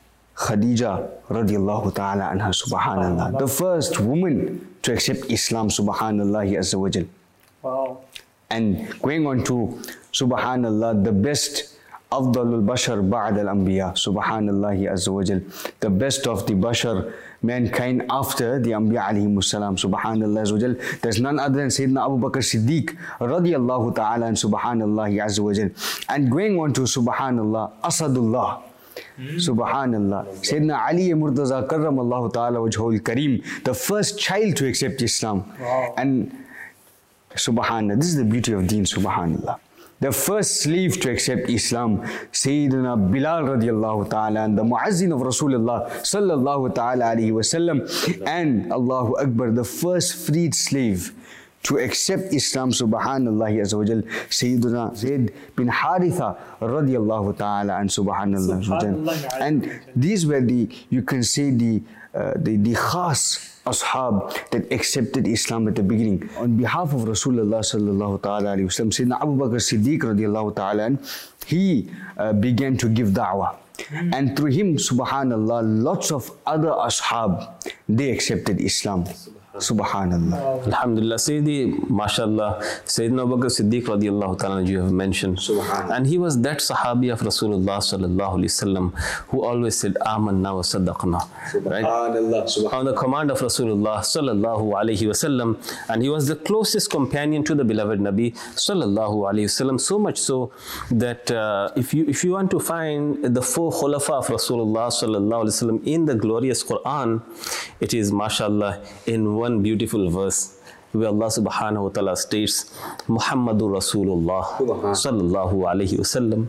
Khadija radiallahu ta'ala anha, subhanallah. The first woman to accept Islam, subhanallah Azza wa Jal. Wow. And going on to, subhanallah, the best Afdalul Bashar Ba'ad al-Anbiya, subhanallah Azza wa Jal. The best of the Bashar, mankind after the Anbiya alayhimu salam, subhanallah Azza wa Jal. There's none other than Sayyidina Abu Bakr Siddiq radiallahu ta'ala and subhanallah Azza wa Jal. And going on to subhanallah, Asadullah, mm. subhanallah, Sayyidina Ali Murtaza karramallahu ta'ala wajhul kareem, the first child to accept Islam. Wow. And subhanallah, this is the beauty of deen, subhanallah. The first slave to accept Islam, Sayyidina Bilal radiallahu ta'ala, and the Muazzin of Rasulullah sallallahu ta'ala alayhi wasallam, and Allahu Akbar, the first freed slave to accept Islam, subhanallah Azza wa Jal, Sayyidina Zayd bin Haritha radiallahu ta'ala, and subhanallah. subhanallah. And these were the, you can say the, uh, the, the khas ashab that accepted Islam at the beginning. On behalf of Rasulullah sallallahu ta'ala alayhi wasallam, Sayyidina Abu Bakr Siddiq radiallahu ta'ala, he uh, began to give da'wah. Mm. And through him, subhanallah, lots of other ashab, they accepted Islam. Subhanallah. Alhamdulillah. Sayyidi, mashallah, Sayyidina Abu Bakr Siddiq radiallahu ta'ala, you have mentioned. And he was that sahabi of Rasulullah sallallahu alayhi wasallam who always said, Amanna wa saddaqna. Right? Subhanallah. On the command of Rasulullah sallallahu alayhi wasallam. And he was the closest companion to the beloved Nabi sallallahu alayhi wasallam. So much so that uh, if you if you want to find the four khulafa of Rasulullah sallallahu alayhi wasallam in the glorious Quran, it is mashallah in one beautiful verse where Allah subhanahu wa ta'ala states, Muhammadur Rasulullah sallallahu alayhi wasallam.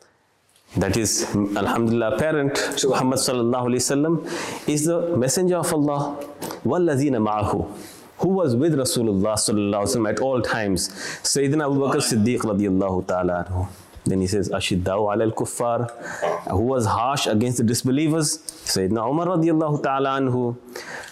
That is, alhamdulillah, apparent, Muhammad sallallahu alayhi wasallam is the messenger of Allah, wallazina ma'ahu, who was with Rasulullah sallallahu alayhi wasallam at all times. Sayyidina Abu Bakr Siddiq radiyallahu ta'ala anhu. Then he says, Ashidda'u ala al-kuffar, who was harsh against the disbelievers. Sayyidina Umar radiyallahu ta'ala anhu.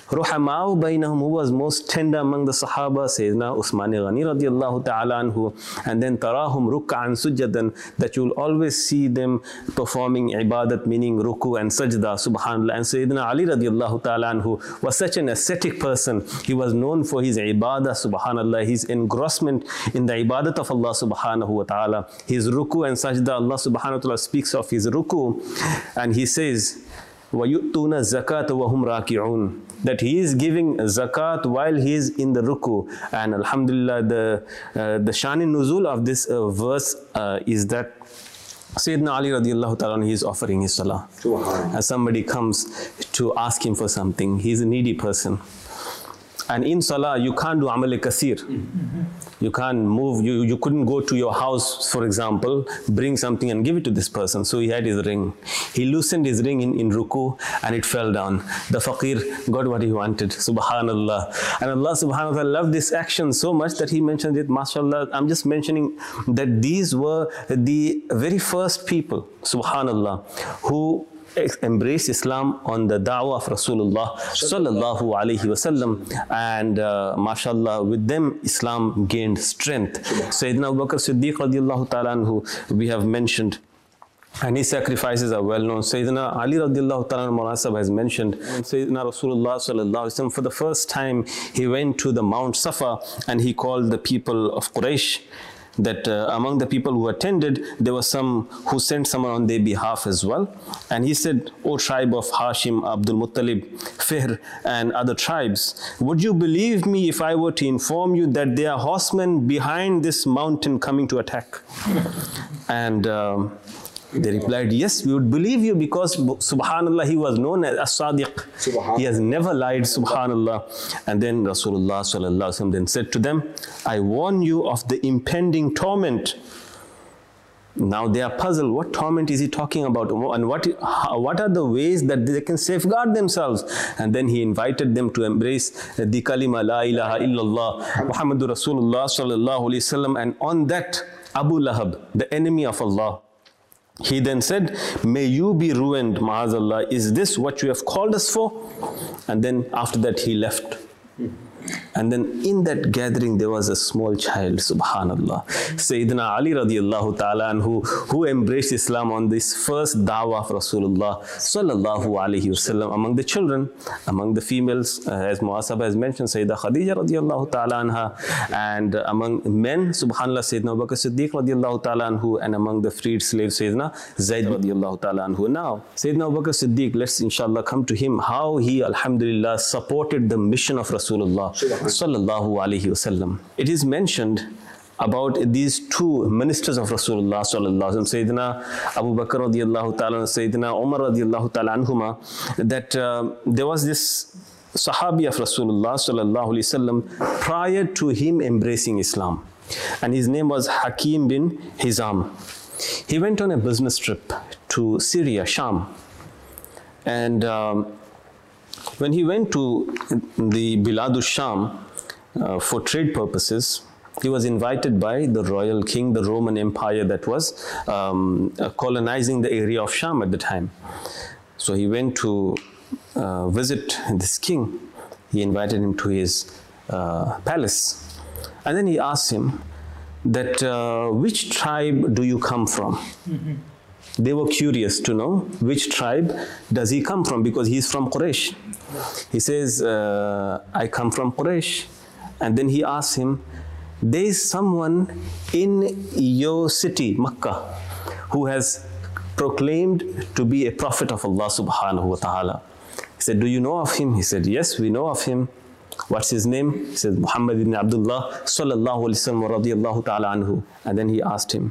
Ruhama'u bainahum, who was most tender among the Sahaba, Sayyidina Usman Ghani radiallahu ta'ala anhu. And then tarahum ruk'an sujadan, that you will always see them performing ibadat, meaning ruku and sajda, subhanallah. And Sayyidina Ali radiallahu ta'ala anhu was such an ascetic person. He was known for his ibadah, subhanallah, his engrossment in the ibadat of Allah subhanahu wa ta'ala. His ruku and sajda, Allah subhanahu wa ta'ala speaks of his ruku, and he says, وَيُؤْتُونَ الزَّكَاةَ وَهُمْ رَاكِعُونَ, that he is giving zakat while he is in the ruku. And alhamdulillah, the uh, the shan-e nuzul of this uh, verse uh, is that Sayyidina Ali radiallahu ta'ala, he is offering his salah. As somebody comes to ask him for something, he is a needy person. And in salah, you can't do amal kasir. You can't move, you, you couldn't go to your house, for example, bring something and give it to this person. So he had his ring. He loosened his ring in, in ruku and it fell down. The faqir got what he wanted, subhanallah. And Allah subhanahu wa ta'ala loved this action so much that he mentioned it, mashallah. I'm just mentioning that these were the very first people, subhanallah, who embraced Islam on the da'wah of Rasulullah sallallahu alayhi wasallam, and uh, mashallah, with them Islam gained strength. Sayyidina Abu Bakr Siddiq radiallahu ta'ala anhu, we have mentioned, and his sacrifices are well known. Sayyidina Ali radiallahu ta'ala anhu has mentioned, Sayyidina Rasulullah sallallahu alayhi wasallam, for the first time he went to the Mount Safa and he called the people of Quraysh. That uh, among the people who attended, there were some who sent someone on their behalf as well. And he said, O tribe of Hashim, Abdul Muttalib, Fihr, and other tribes, would you believe me if I were to inform you that there are horsemen behind this mountain coming to attack? And um, they replied, yes, we would believe you, because subhanallah, he was known as As-Sadiq. He has never lied, subhanallah. And then Rasulullah sallallahu alaihi wasallam then said to them, I warn you of the impending torment. Now they are puzzled. What torment is he talking about? And what, what are the ways that they can safeguard themselves? And then he invited them to embrace the kalima la ilaha illallah Muhammadur Rasulullah sallallahu alaihi wasallam. And on that, Abu Lahab, the enemy of Allah, he then said, may you be ruined, ma'azallah. Is this what you have called us for? And then after that he left. And then in that gathering there was a small child, subhanallah. Sayyidina Ali radiallahu ta'ala anhu, who embraced Islam on this first da'wah of Rasulullah sallallahu alayhi wasallam. Among the children, among the females, uh, as Muasaba has mentioned, Sayyida Khadija radiallahu ta'ala anha. And uh, among men, subhanallah, Sayyidina Abu Bakr Siddiq radiallahu ta'ala anhu. And among the freed slaves, Sayyidina Zayd radiallahu ta'ala anhu. Now, Sayyidina Abu Bakr Siddiq, let's inshallah come to him, how he, alhamdulillah, supported the mission of Rasulullah sallallahu alayhi wasallam. It is mentioned about these two ministers of Rasulullah sallallahu alayhi wasallam, Sayyidina Abu Bakr radiallahu ta'ala and Sayyidina Umar radiallahu ta'ala anhuma, that uh, there was this Sahabi of Rasulullah sallallahu alayhi wasallam prior to him embracing Islam, and his name was Hakim bin Hizam. He went on a business trip to Syria, Sham, and um, when he went to the Bilad al-Sham uh, for trade purposes, he was invited by the royal king, the Roman Empire that was um, uh, colonizing the area of Sham at the time. So he went to uh, visit this king. He invited him to his uh, palace. And then he asked him that, uh, which tribe do you come from? Mm-hmm. They were curious to know which tribe does he come from, because he is from Quraysh. He says, uh, I come from Quraysh. And then he asks him, there is someone in your city, Makkah, who has proclaimed to be a prophet of Allah subhanahu wa ta'ala. He said, do you know of him? He said, yes, we know of him. What's his name? He said, Muhammad ibn Abdullah sallallahu alayhi wa sallam radiyallahu ta'ala anhu. And then he asked him,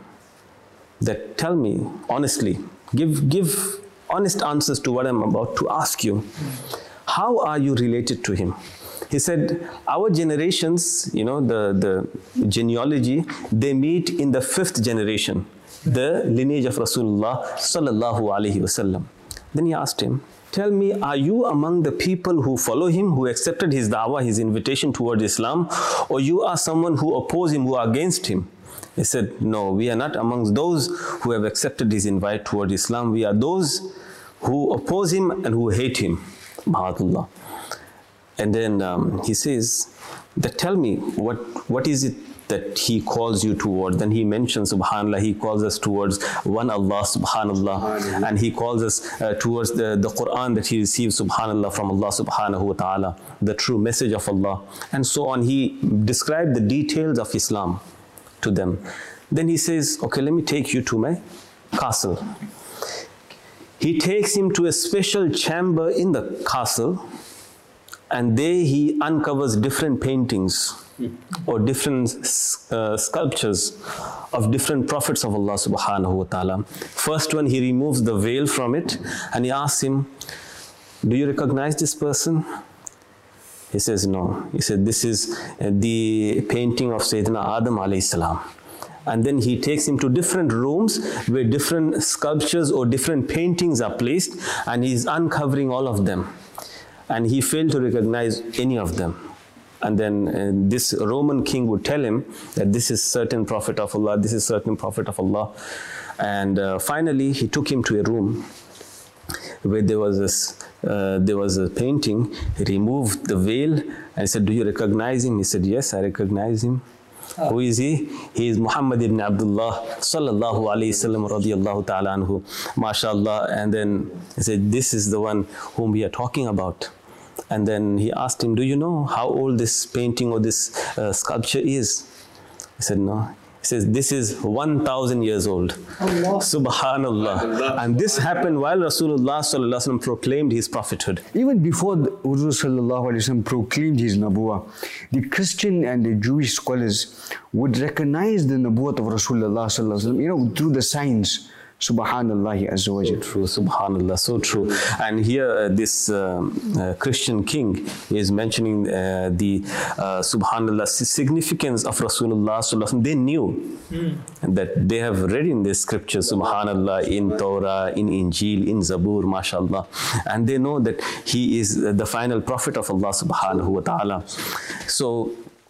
that tell me honestly, give give honest answers to what I'm about to ask you. How are you related to him? He said, our generations, you know, the, the genealogy, they meet in the fifth generation, the lineage of Rasulullah sallallahu alayhi wasallam. Then he asked him, tell me, are you among the people who follow him, who accepted his da'wah, his invitation towards Islam, or you are someone who oppose him, who are against him? He said, no, we are not amongst those who have accepted his invite toward Islam. We are those who oppose him and who hate him. Baha'atullah. And then um, he says, that tell me, what what is it that he calls you towards? Then he mentions, subhanAllah, he calls us towards one Allah, subhanAllah, and he calls us uh, towards the, the Quran that he received, subhanAllah, from Allah subhanahu wa ta'ala, the true message of Allah, and so on. He described the details of Islam to them. Then he says, okay, let me take you to my castle. He takes him to a special chamber in the castle, and there he uncovers different paintings or different uh, sculptures of different prophets of Allah subhanahu wa ta'ala. First one, he removes the veil from it and he asks him, do you recognize this person? He says, no. He said, this is uh, the painting of Sayyidina Adam alayhi salam. And then he takes him to different rooms where different sculptures or different paintings are placed, and he's uncovering all of them. And he failed to recognize any of them. And then uh, this Roman king would tell him that this is certain prophet of Allah, this is certain prophet of Allah. And uh, finally, he took him to a room where there was this, uh, there was a painting. He removed the veil and he said, do you recognize him? He said, yes, I recognize him. Oh. Who is he? He is Muhammad ibn Abdullah sallallahu alayhi wasallam radiyallahu ta'ala anhu. MashaAllah. And then he said, this is the one whom we are talking about. And then he asked him, do you know how old this painting or this uh, sculpture is? He said, no. He says, this is one thousand years old. Allah. Subhanallah. Allah. And this happened while Rasulullah sallallahu alaihi wasallam proclaimed his prophethood. Even before Rasul sallallahu alaihi wasallam proclaimed his nabuwah, the Christian and the Jewish scholars would recognize the nabuwah of Rasulullah sallallahu alaihi wasallam, you know, through the signs. Subhanallah Azza wa Jal. So true, Subhanallah, so true. And here uh, this uh, uh, Christian king is mentioning uh, the uh, Subhanallah significance of Rasulullah sallallahu alaihi wasallam. They knew mm. that they have read in the scriptures, Subhanallah, in Torah, in Injil, in Zabur, mashallah. And they know that he is the final prophet of Allah subhanahu wa ta'ala. So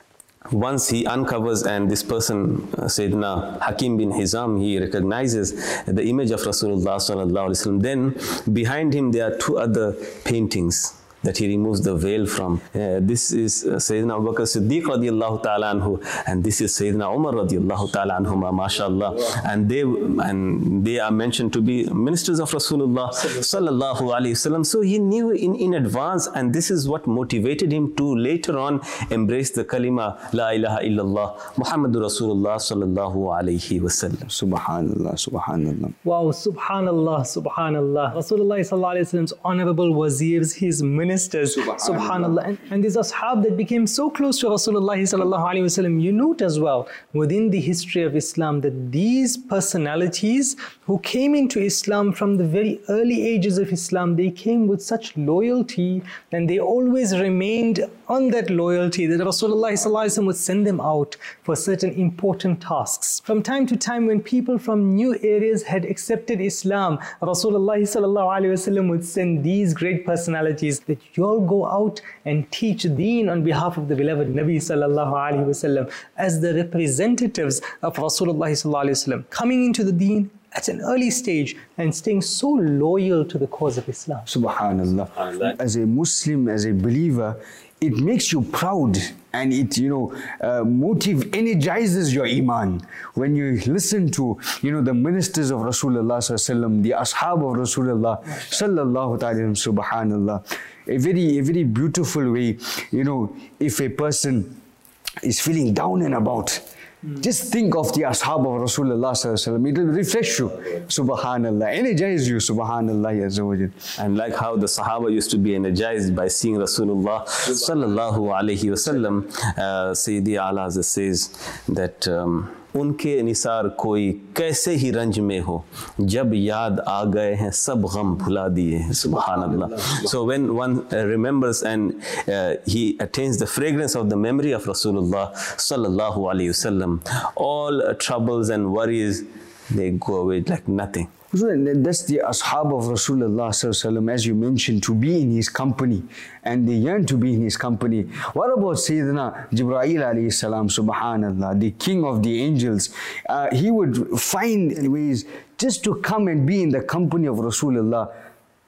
once he uncovers, and this person, uh, Sayyidina Hakim bin Hizam, he recognizes the image of Rasulullah sallallahu alaihi wasallam. Then behind him there are two other paintings that he removes the veil from. Uh, this is uh, Sayyidina Abu Bakr Siddiq radiallahu ta'ala anhu, and this is Sayyidina Umar radiallahu ta'ala anhuma, mashallah. And they and they are mentioned to be ministers of Rasulullah sallallahu alayhi wasallam. So he knew in, in advance, and this is what motivated him to later on embrace the kalima La ilaha illallah Muhammadur Rasulullah sallallahu alayhi wasallam. Subhanallah, subhanallah. Wow, subhanallah, subhanallah. Rasulullah sallallahu alayhi wasallam's honorable wazirs, his ministers, Subhanallah. Subhanallah. And, and these ashab that became so close to Rasulullah sallallahu alayhi wasallam, you note as well within the history of Islam that these personalities who came into Islam from the very early ages of Islam, they came with such loyalty, and they always remained on that loyalty, that Rasulullah sallallahu alayhi wasallam would send them out for certain important tasks. From time to time, when people from new areas had accepted Islam, Rasulullah sallallahu alayhi wasallam would send these great personalities that you all go out and teach deen on behalf of the beloved Nabi sallallahu alayhi wasallam as the representatives of Rasulullah sallallahu alayhi wasallam, coming into the deen at an early stage and staying so loyal to the cause of Islam. Subhanallah. Subhanallah. As a Muslim, as a believer, it makes you proud, and it, you know, uh, motive energizes your iman when you listen to, you know, the ministers of Rasulullah sallallahu alaihi wasallam, the ashab of Rasulullah sallallahu alaihi wasallam. Subhanallah. A very, a very beautiful way, you know, if a person is feeling down and about, just think of the ashab of Rasulullah sallallahu alaihi wasallam. It will refresh you, subhanallah, energize you, subhanallah azza wa jal. And like how the Sahaba used to be energized by seeing Rasulullah sallallahu alaihi wasallam, uh, Sayyidi Ala says that um, उनके निसार कोई कैसे ही रंज में हो जब याद आ गए हैं सब गम भुला दिए हैं. Subhanallah. So when one uh, remembers and uh, he attains the fragrance of the memory of Rasulullah sallallahu alaihi wasallam, all uh, troubles and worries, they go away like nothing. That's the ashab of Rasulullah sallallahu alaihi wasallam, as you mentioned, to be in his company, and they yearn to be in his company. What about Sayyidina Jibreel alayhi salam, subhanallah, the king of the angels? Uh, he would find ways just to come and be in the company of Rasulullah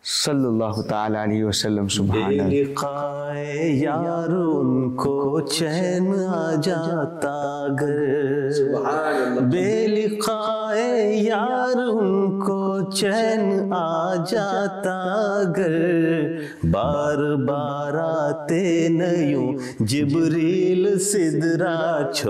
Sallallahu ta'ala alayhi wa sallam. Subhanallah. बेलिकाए यार उनको चैन आ जाता अगर बेलिकाए यार उनको चैन आ जाता अगर बार बार आते न यूं जिब्रील सिदरा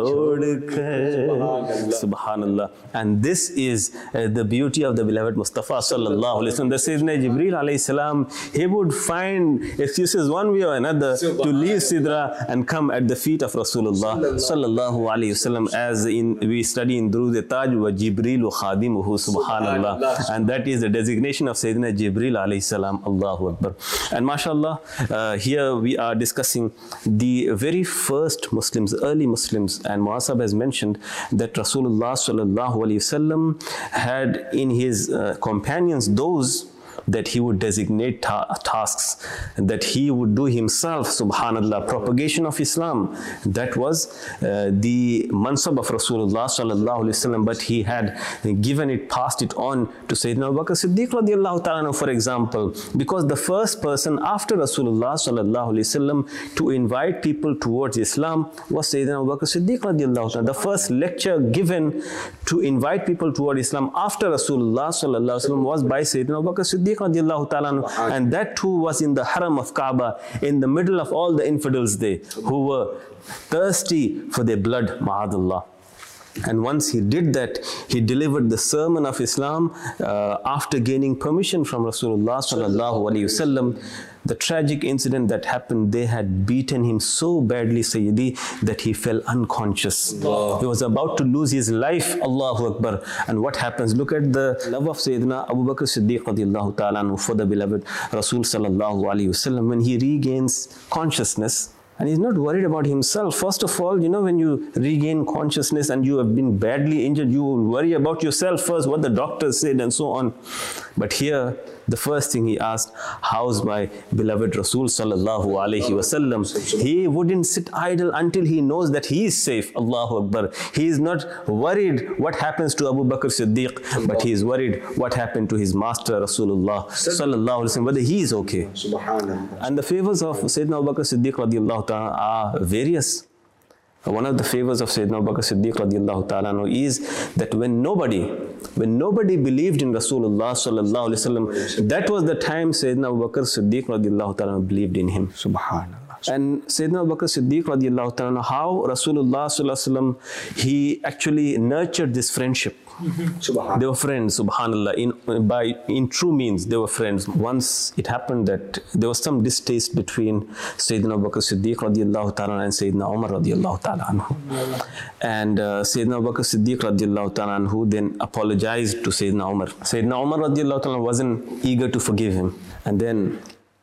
छोड़कर. Subhanallah. And this is uh, the beauty of the beloved Mustafa sallallahu alaihi wasallam. The Sayyidina Jibreel alayhi salam, he would find excuses one way or another to leave Sidra and come at the feet of Rasulullah sallallahu alaihi wasallam, as in we study in Durud Taj wa Jibreel khadimuhu. Subhanallah. And that is the designation of Sayyidina Jibreel alayhi salam. Allahu Akbar. And mashallah, uh, here we are discussing the very first Muslims, early Muslims, and Muasab has mentioned that Rasulullah sallallahu alaihi wasallam had in his uh, companions those that he would designate ta tasks, that he would do himself, subhanallah, propagation of Islam. That was uh, the mansab of Rasulullah sallallahu alaihi wasallam, but he had given it, passed it on to Sayyidina Abu Bakr Siddiq radiallahu ta'ala, for example, because the first person after Rasulullah sallallahu alaihi wasallam to invite people towards Islam was Sayyidina Abu Bakr Siddiq radiallahu ta'ala. The first lecture given to invite people toward Islam after Rasulullah sallallahu alaihi wasallam was by Sayyidina Abu Bakr Siddiq radiallahu ta'ala, and that too was in the haram of Kaaba, in the middle of all the infidels there who were thirsty for their blood, ma'adallah. And once he did that, he delivered the sermon of Islam uh, after gaining permission from Rasulullah sallallahu alaihi wasallam. The tragic incident that happened, they had beaten him so badly, Sayyidi, that he fell unconscious. Allah. He was about to lose his life. Allahu Akbar. And what happens? Look at the love of Sayyidina Abu Bakr Siddiq radiallahu ta'ala for the beloved Rasul sallallahu alaihi wasallam. When he regains consciousness, and he's not worried about himself. First of all, you know, when you regain consciousness and you have been badly injured, you will worry about yourself first, what the doctor said and so on. But here, the first thing he asked, how's my beloved Rasul sallallahu alaihi wasallam? He wouldn't sit idle until he knows that he is safe. Allahu Akbar. He is not worried what happens to Abu Bakr Siddiq, but he is worried what happened to his master Rasulullah sallallahu alaihi wasallam, whether he is okay. Subhanallah. And the favors of Sayyidina Abu Bakr Siddiq radiallahu ta'ala are various. One of the favors of Sayyidina Abu Bakr Siddiq radiallahu ta'ala is that when nobody, when nobody believed in Rasulullah sallallahu alaihi wasallam, that was the time Sayyidina Abu Bakr Siddiq radiallahu ta'ala believed in him. Subhanallah. And Sayyidina Abu Bakr Siddiq radiallahu ta'ala, how Rasulullah sallallahu alaihi wasallam, he actually nurtured this friendship. They were friends, subhanallah, in, by, in true means they were friends. Once it happened that there was some distaste between Sayyidina Abu Bakr Siddiq radiallahu ta'ala and Sayyidina Umar radiallahu ta'ala anhu. And uh, Sayyidina Abu Bakr Siddiq radiallahu ta'ala anhu then apologized to Sayyidina Umar. Sayyidina Umar radiallahu ta'ala wasn't eager to forgive him. And then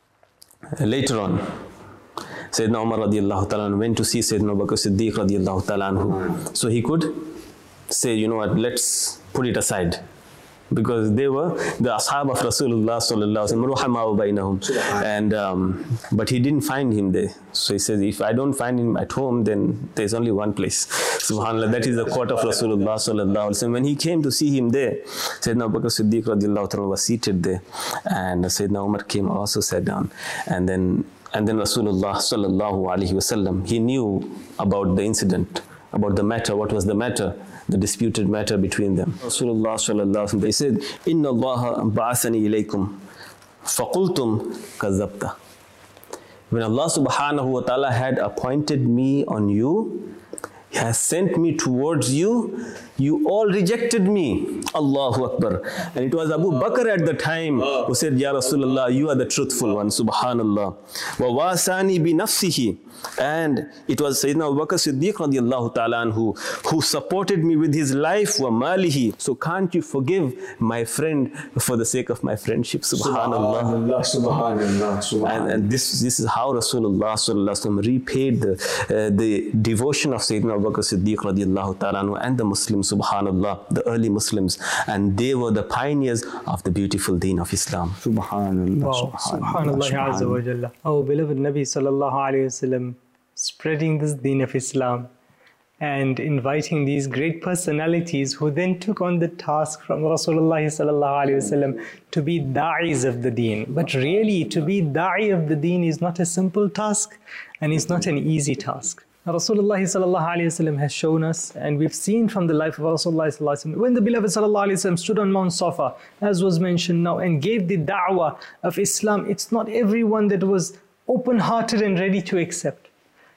uh, later on, Sayyidina Umar radiallahu ta'ala went to see Sayyidina Abu Bakr Siddiq radiallahu ta'ala anhu, so he could say, you know what, let's put it aside. Because they were the ashab of Rasulullah sallallahu alaihi wasallam, and um, but he didn't find him there. So he says, if I don't find him at home, then there's only one place. Subhanallah, that is the court of Rasulullah sallallahu alaihi wasallam. When he came to see him there, Sayyidina Abu Bakr Siddiq radiallahu ta'ala was seated there, and Sayyidina Umar came, also sat down, and then and then Rasulullah sallallahu alaihi wasallam, he knew about the incident, about the matter, what was the matter, the disputed matter between them. Rasulullah sallallahu alaihi wasallam, they said, Inna Allah ba'athani ilaykum faqultum kazabta. When Allah subhanahu wa ta'ala had appointed me on you, He has sent me towards you, you all rejected me. Allahu Akbar. And it was Abu Bakr at the time who said, Ya Rasulullah, you are the truthful one. Subhanallah. Wa wasani bi nafsihi. And it was Sayyidina Abu Bakr Siddiq radiallahu ta'ala anhu who supported me with his life, wa malihi. So can't you forgive my friend for the sake of my friendship? Subhanallah. Subhanallah. Subhanallah. Subhanallah. And, and this, this is how Rasulullah sallallahu alaihi wasallam repaid the, uh, the devotion of Sayyidina Abu Bakr Siddiq radiallahu ta'ala anhu and the Muslims, subhanallah, the early Muslims. And they were the pioneers of the beautiful deen of Islam. Subhanallah. Wow. Subhanallah. Subhanallah. Our beloved Nabi sallallahu alayhi wa sallam spreading this deen of Islam. and inviting these great personalities who then took on the task from Rasulullah sallallahu alaihi wasallam to be da'is of the deen. But really, to be da'i of the deen is not a simple task and is not an easy task. Rasulullah sallallahu alaihi wasallam has shown us, and we've seen from the life of Rasulullah sallallahu alaihi wasallam, when the beloved sallallahu alaihi wasallam stood on Mount Safa, as was mentioned now, and gave the da'wah of Islam, it's not everyone that was open-hearted and ready to accept.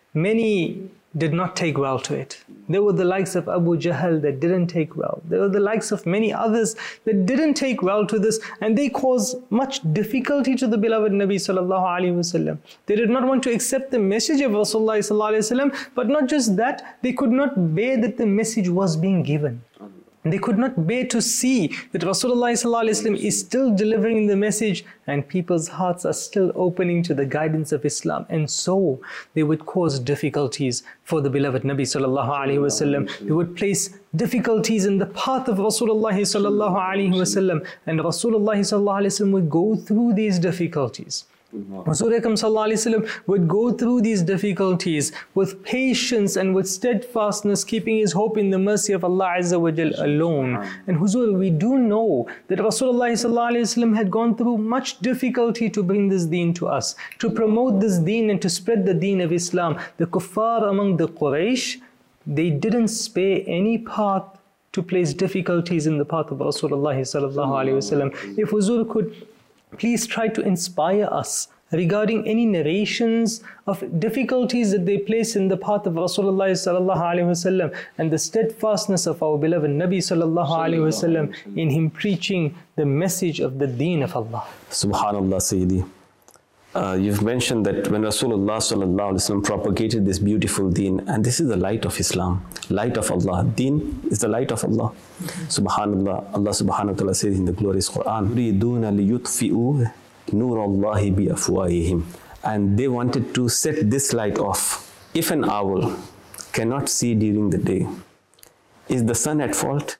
Many did not take well to it. There were the likes of Abu Jahl that didn't take well. There were the likes of many others that didn't take well to this, and they caused much difficulty to the beloved Nabi sallallahu alaihi wasallam. They did not want to accept the message of Rasulullah sallallahu alaihi wasallam, but not just that, they could not bear that the message was being given. They could not bear to see that Rasulullah sallallahu alaihi wasallam is still delivering the message and people's hearts are still opening to the guidance of Islam. And so they would cause difficulties for the beloved Nabi sallallahu alaihi wasallam. They would place difficulties in the path of Rasulullah sallallahu alaihi wasallam, and Rasulullah sallallahu alaihi wasallam would go through these difficulties. Rasul Akram sallallahu alaihi wasallam would go through these difficulties with patience and with steadfastness, keeping his hope in the mercy of Allah Azza wa Jal alone. And Huzur, we do know that Rasulullah sallallahu alaihi wasallam had gone through much difficulty to bring this deen to us, to promote this deen and to spread the deen of Islam. The kuffar among the Quraysh, they didn't spare any path to place difficulties in the path of Rasulullah sallallahu alaihi wasallam. If Huzur could please try to inspire us regarding any narrations of difficulties that they place in the path of Rasulullah sallallahu alaihi wasallam, and the steadfastness of our beloved Nabi sallallahu alaihi wasallam in him preaching the message of the deen of Allah. Subhanallah, Sayyidi. Uh, you've mentioned that when Rasulullah sallallahu alaihi wasallam propagated this beautiful deen, and this is the light of Islam, light of Allah. Deen is the light of Allah. Mm-hmm. Subhanallah, Allah subhanahu wa ta'ala says in the glorious Quran, يُرِيدُونَ لِيُطْفِئُوا نُورَ اللَّهِ بِأَفْوَاهِهِمْ. And they wanted to set this light off. If an owl cannot see during the day, is the sun at fault?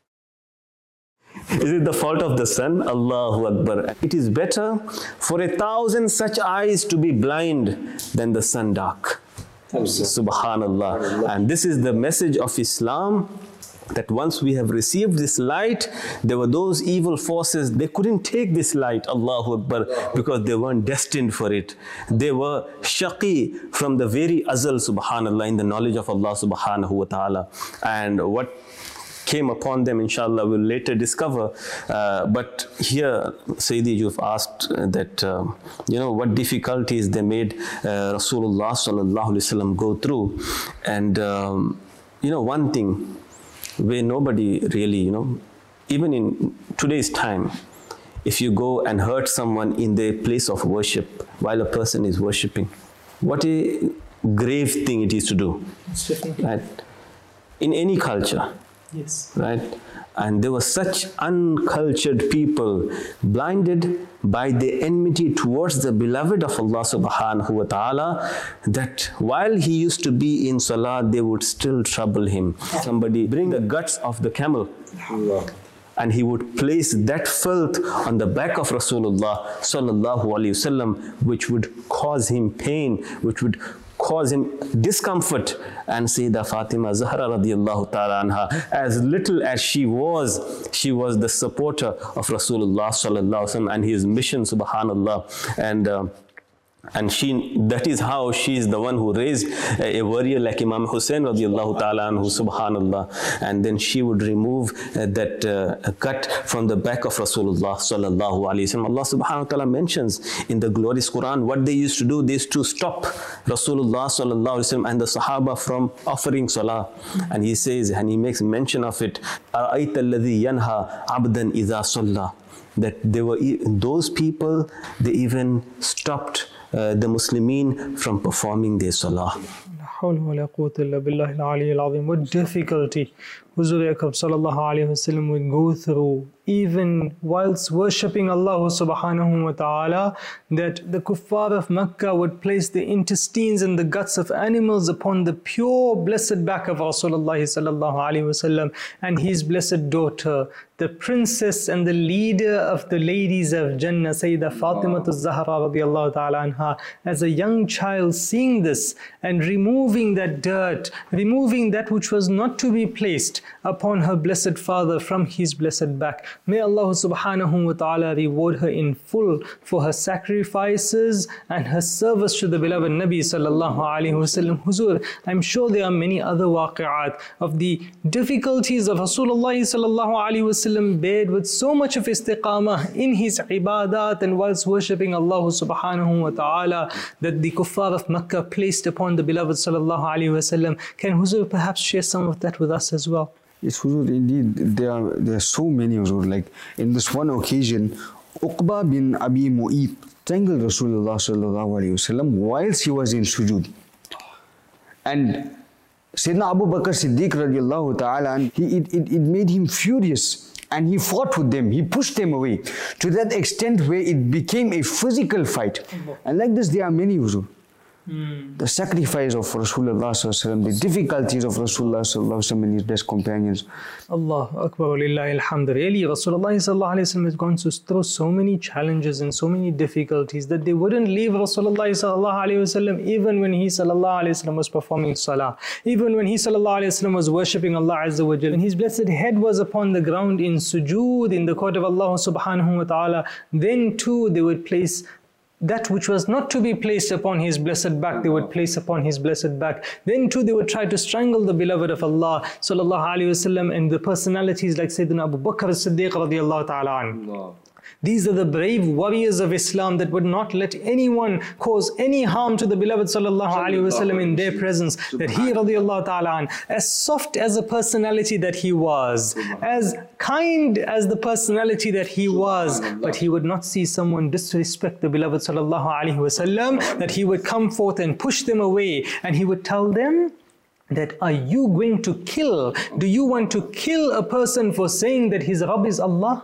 Is it the fault of the sun? Allahu Akbar. It is better for a thousand such eyes to be blind than the sun dark. Subhanallah. And this is the message of Islam, that once we have received this light, there were those evil forces, they couldn't take this light, Allahu Akbar, because they weren't destined for it. They were shaqi from the very azal, subhanallah, in the knowledge of Allah subhanahu wa ta'ala. And what came upon them, inshallah, we'll later discover. Uh, but here, Sayyidi, you've asked uh, that, uh, you know, what difficulties they made uh, Rasulullah sallallahu alaihi wasallam go through. And, um, you know, one thing where nobody really, you know, even in today's time, if you go and hurt someone in their place of worship while a person is worshipping, what a grave thing it is to do. Right? In any culture. Yes. Right? And there were such uncultured people, blinded by the enmity towards the beloved of Allah subhanahu wa ta'ala, that while he used to be in salah, they would still trouble him. Somebody bring the guts of the camel, and he would place that filth on the back of Rasulullah sallallahu alaihi wasallam, which would cause him pain, which would cause him discomfort. And Sayyidah Fatima Zahra radiallahu ta'ala anha, as little as she was, she was the supporter of Rasulullah sallallahu alaihi wasallam and his mission, subhanallah. And uh, And she, that is how she is the one who raised a, a warrior like Imam Hussein radiallahu ta'ala anhu, subhanallah. And then she would remove uh, that uh, cut from the back of Rasulullah sallallahu alayhi wa sallam. Allah subhanahu wa ta'ala mentions in the glorious Quran what they used to do. They used to stop Rasulullah sallallahu alayhi wa sallam and the Sahaba from offering salah. And he says, and he makes mention of it, أَرَأَيْتَ الَّذِي يَنْهَا عَبْدًا إِذَا صَلَّى. That there were those people, they even stopped Uh, the Muslimin from performing their salah. What difficulty, Huzur Akram sallallahu alayhi wasallam would go through, even whilst worshipping Allah subhanahu wa ta'ala, that the kuffar of Makkah would place the intestines and the guts of animals upon the pure blessed back of Rasulullah sallallahu alayhi wasallam and his blessed daughter, the princess and the leader of the ladies of Jannah, Sayyidah Fatima az-Zahra radiyallahu ta'ala anha, as a young child seeing this and removing that dirt, removing that which was not to be placed upon her blessed father from his blessed back. May Allah subhanahu wa ta'ala reward her in full for her sacrifices and her service to the beloved Nabi sallallahu alayhi wasallam. Huzur, I'm sure there are many other waqi'at of the difficulties of Rasulullah sallallahu alayhi wasallam bared with so much of istiqamah in his ibadat and whilst worshipping Allah subhanahu wa ta'ala, that the kuffar of Makkah placed upon the beloved sallallahu alayhi wasallam. Can Huzur perhaps share some of that with us as well? Yes, Huzur, indeed, there are, there are so many, Huzur. Like in this one occasion, Uqba bin Abi Mu'ayt strangled Rasulullah sallallahu alayhi wasallam whilst he was in sujood. And Sayyidina Abu Bakr Siddiq radiallahu ta'ala, he, it, it, it made him furious. And he fought with them, he pushed them away to that extent where it became a physical fight. And like this, there are many, Huzur. Mm. The sacrifice of Rasulullah sallallahu alaihi wasallam, the difficulties of Rasulullah sallallahu alaihi wasallam and his best companions. Allah Akbar lillahi alhamd. Really, Rasulullah sallallahu alaihi wasallam has gone through so many challenges and so many difficulties that they wouldn't leave Rasulullah sallallahu alaihi wasallam even when he sallallahu alaihi wasallam was performing salah, even when he sallallahu alaihi wasallam was worshipping Allah azza wa jalla, and his blessed head was upon the ground in sujood in the court of Allah subhanahu wa ta'ala. Then too they would place that which was not to be placed upon his blessed back, they would place upon his blessed back. Then too they would try to strangle the beloved of Allah sallallahu alaihi wasallam and the personalities like Sayyidina Abu Bakr as-Siddiq radiyallahu ta'ala anhu. These are the brave warriors of Islam that would not let anyone cause any harm to the beloved sallallahu alaihi wasallam in their presence. That he radiyallahu ta'ala an, as soft as a personality that he was, as kind as the personality that he was, but he would not see someone disrespect the beloved sallallahu alaihi wasallam, that he would come forth and push them away, and he would tell them that, are you going to kill, do you want to kill a person for saying that his Rabb is Allah?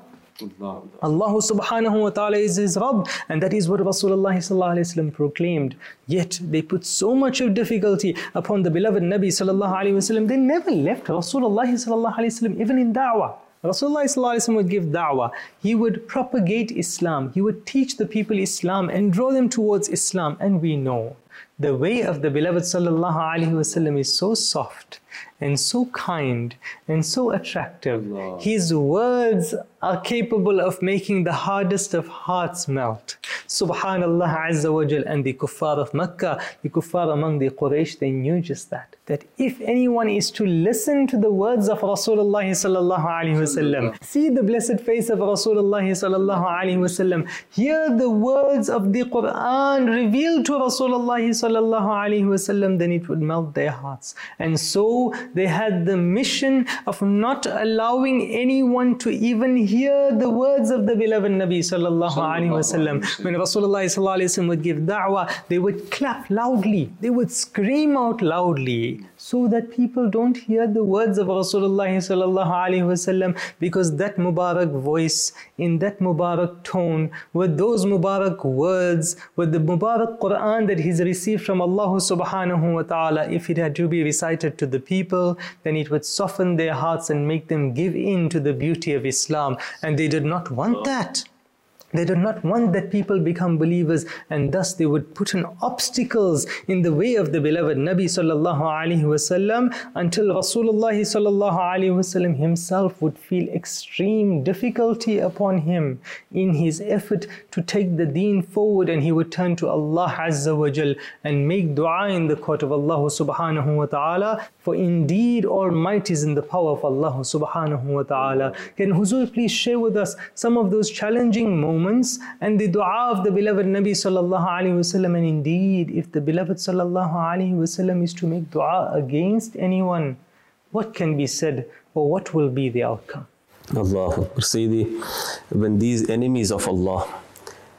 Allah subhanahu wa ta'ala is his Rabb, and that is what Rasulullah sallallahu alayhi wa sallam proclaimed. Yet they put so much of difficulty upon the beloved Nabi sallallahu alayhi wa sallam. They never left Rasulullah sallallahu alayhi wa sallam even in da'wah. Rasulullah sallallahu alayhi wa sallam would give da'wah. He would propagate Islam. He would teach the people Islam and draw them towards Islam. And we know the way of the beloved sallallahu alayhi wa sallam is so soft and so kind and so attractive. Allah. His words are capable of making the hardest of hearts melt. Subhanallah Azza wa Jal. And the kuffar of Makkah, the kuffar among the Quraysh, they knew just that. That if anyone is to listen to the words of Rasulullah sallallahu alaihi wasallam, see the blessed face of Rasulullah sallallahu alaihi wasallam, hear the words of the Quran revealed to Rasulullah sallallahu alaihi wasallam, then it would melt their hearts. And so they had the mission of not allowing anyone to even hear the words of the beloved Nabi sallallahu alaihi wasallam. When Rasulullah sallallahu alaihi wasallam would give da'wah, they would clap loudly, they would scream out loudly, so that people don't hear the words of Rasulullah sallallahu alaihi wasallam, because that Mubarak voice, in that Mubarak tone, with those Mubarak words, with the Mubarak Quran that he's received from Allah subhanahu wa ta'ala, if it had to be recited to the people, then it would soften their hearts and make them give in to the beauty of Islam. And they did not want that. They did not want that people become believers, and thus they would put in obstacles in the way of the beloved Nabi sallallahu alaihi wasallam until Rasulullah sallallahu alaihi wasallam himself would feel extreme difficulty upon him in his effort to take the deen forward, and he would turn to Allah Azza wa Jal and make dua in the court of Allah subhanahu wa ta'ala. For indeed all might is in the power of Allah subhanahu wa ta'ala. Can Huzur please share with us some of those challenging moments and the dua of the beloved Nabi sallallahu alaihi wasallam? And indeed, if the beloved sallallahu alaihi wasallam is to make dua against anyone, what can be said or what will be the outcome? Allahu Akbar. Sayyidi, when these enemies of Allah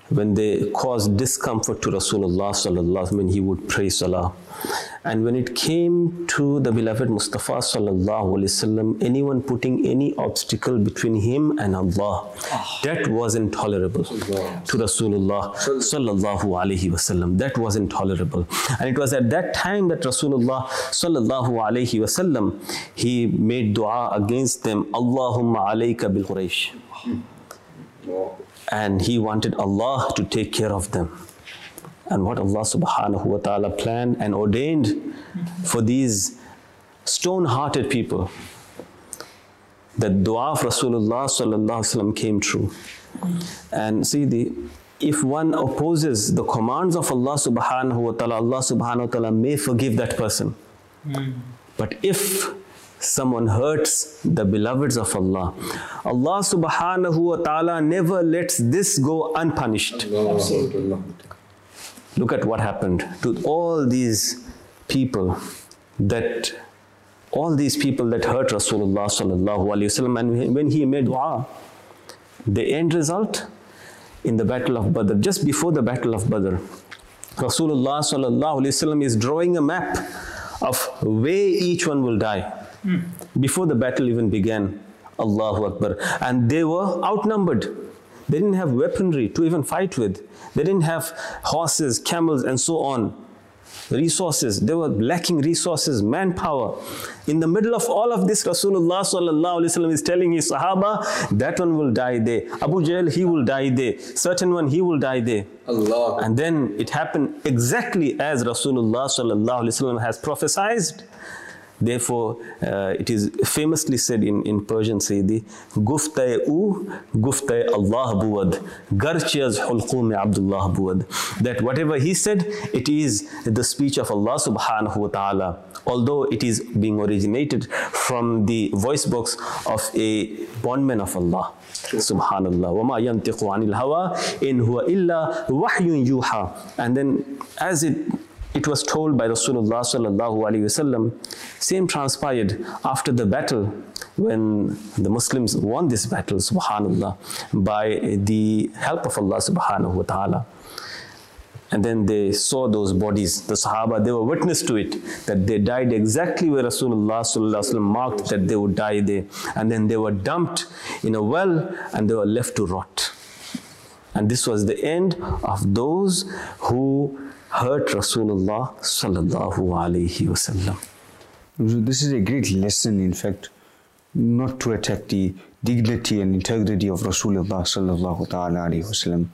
when they caused discomfort to Rasulullah sallallahu when he would pray salah. And when it came to the beloved Mustafa sallallahu alaihi wasallam, anyone putting any obstacle between him and Allah, that was intolerable to Rasulullah sallallahu alaihi wasallam. That was intolerable. And it was at that time that Rasulullah sallallahu alaihi wasallam, he made dua against them, Allahumma alayka bil Quraysh. And he wanted Allah to take care of them. And what Allah subhanahu wa ta'ala planned and ordained for these stone-hearted people, the dua of Rasulullah sallallahu alaihi wasallam came true. And see, the if one opposes the commands of Allah subhanahu wa ta'ala, Allah subhanahu wa ta'ala may forgive that person. Mm. But if someone hurts the beloveds of Allah, Allah subhanahu wa ta'ala never lets this go unpunished. Absolutely. Look at what happened to all these people that all these people that hurt Rasulullah sallallahu alaihi wasallam, and when he made dua, the end result in the battle of Badr, just before the battle of Badr, Rasulullah sallallahu alaihi wasallam is drawing a map of where each one will die. Mm. Before the battle even began, Allahu Akbar, and they were outnumbered. They didn't have weaponry to even fight with. They didn't have horses, camels, and so on. Resources. They were lacking resources, manpower. In the middle of all of this, Rasulullah sallallahu alaihi wasallam is telling his Sahaba, that one will die there. Abu Jahl, he will die there. Certain one, he will die there. Allah. And then it happened exactly as Rasulullah sallallahu alaihi wasallam has prophesied. Therefore, uh, it is famously said in, in Persian, Sayyidi, Guftae u, Guftae Allah buwad, Garchiaz hulqum Abdullah buwad. That whatever he said, it is the speech of Allah subhanahu wa ta'ala. Although it is being originated from the voice box of a bondman of Allah. Subhanallah. وَمَا يَنْتِقُ عَنِ الْهَوَىٰ إِنْ هُوَ إِلَّا وَحْيٌ يُوحَىٰ. And then as it It was told by Rasulullah sallallahu alaihi wasallam, same transpired after the battle when the Muslims won this battle, subhanallah, by the help of Allah subhanahu wa ta'ala. And then they saw those bodies, the Sahaba, they were witness to it, that they died exactly where Rasulullah sallallahu alaihi wasallam marked that they would die there. And then they were dumped in a well and they were left to rot. And this was the end of those who hurt Rasulullah sallallahu alaihi wasallam. This is a great lesson, in fact, not to attack the dignity and integrity of Rasulullah sallallahu ta'ala alaihi wasallam.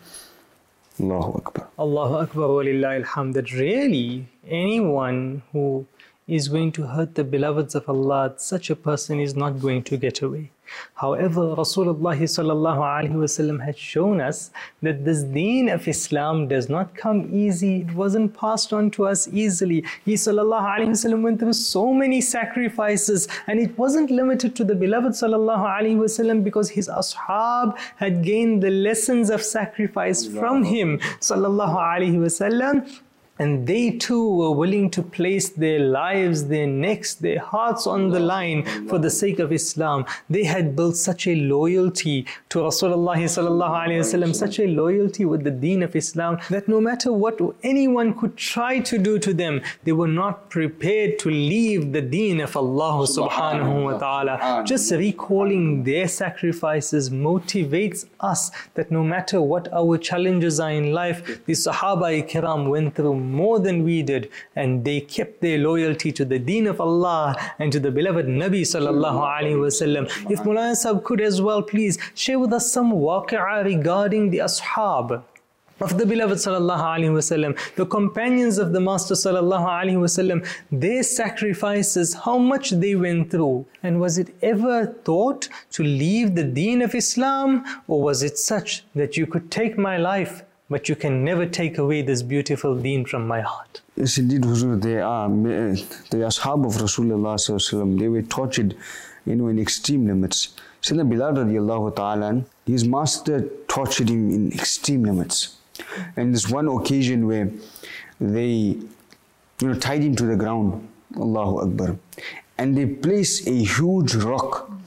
Allahu Akbar. Allahu Akbar wa lillahi alhamd. That really anyone who is going to hurt the beloveds of Allah, such a person is not going to get away. However, Rasulullah sallallahu alaihi wasallam had shown us that this deen of Islam does not come easy. It wasn't passed on to us easily. He sallallahu alaihi wasallam went through so many sacrifices, and it wasn't limited to the beloved sallallahu alaihi wasallam, because his ashab had gained the lessons of sacrifice from him sallallahu alaihi wasallam. And they too were willing to place their lives, their necks, their hearts on the line for the sake of Islam. They had built such a loyalty to Rasulullah sallallahu alaihi wasallam, such a loyalty with the deen of Islam, that no matter what anyone could try to do to them, they were not prepared to leave the deen of Allah subhanahu wa ta'ala. Just recalling their sacrifices motivates us that no matter what our challenges are in life, the Sahaba-i-Kiram went through more than we did, and they kept their loyalty to the deen of Allah and to the beloved Nabi sallallahu alaihi wasallam. If Mulana Sahib could as well, please share with us some waqi'ah regarding the ashab of the beloved sallallahu alaihi wasallam, the companions of the Master sallallahu alaihi wasallam, their sacrifices, how much they went through. And was it ever thought to leave the deen of Islam, or was it such that you could take my life, but you can never take away this beautiful deen from my heart? Yes, indeed, Huzur, they are, the ashab of Rasulullah sallallahu alaihi wasallam, they were tortured, you know, in extreme limits. Sayyidina Bilal radiallahu ta'ala, his master tortured him in extreme limits. And this one occasion where they, you know, tied him to the ground, Allahu Akbar, and they placed a huge rock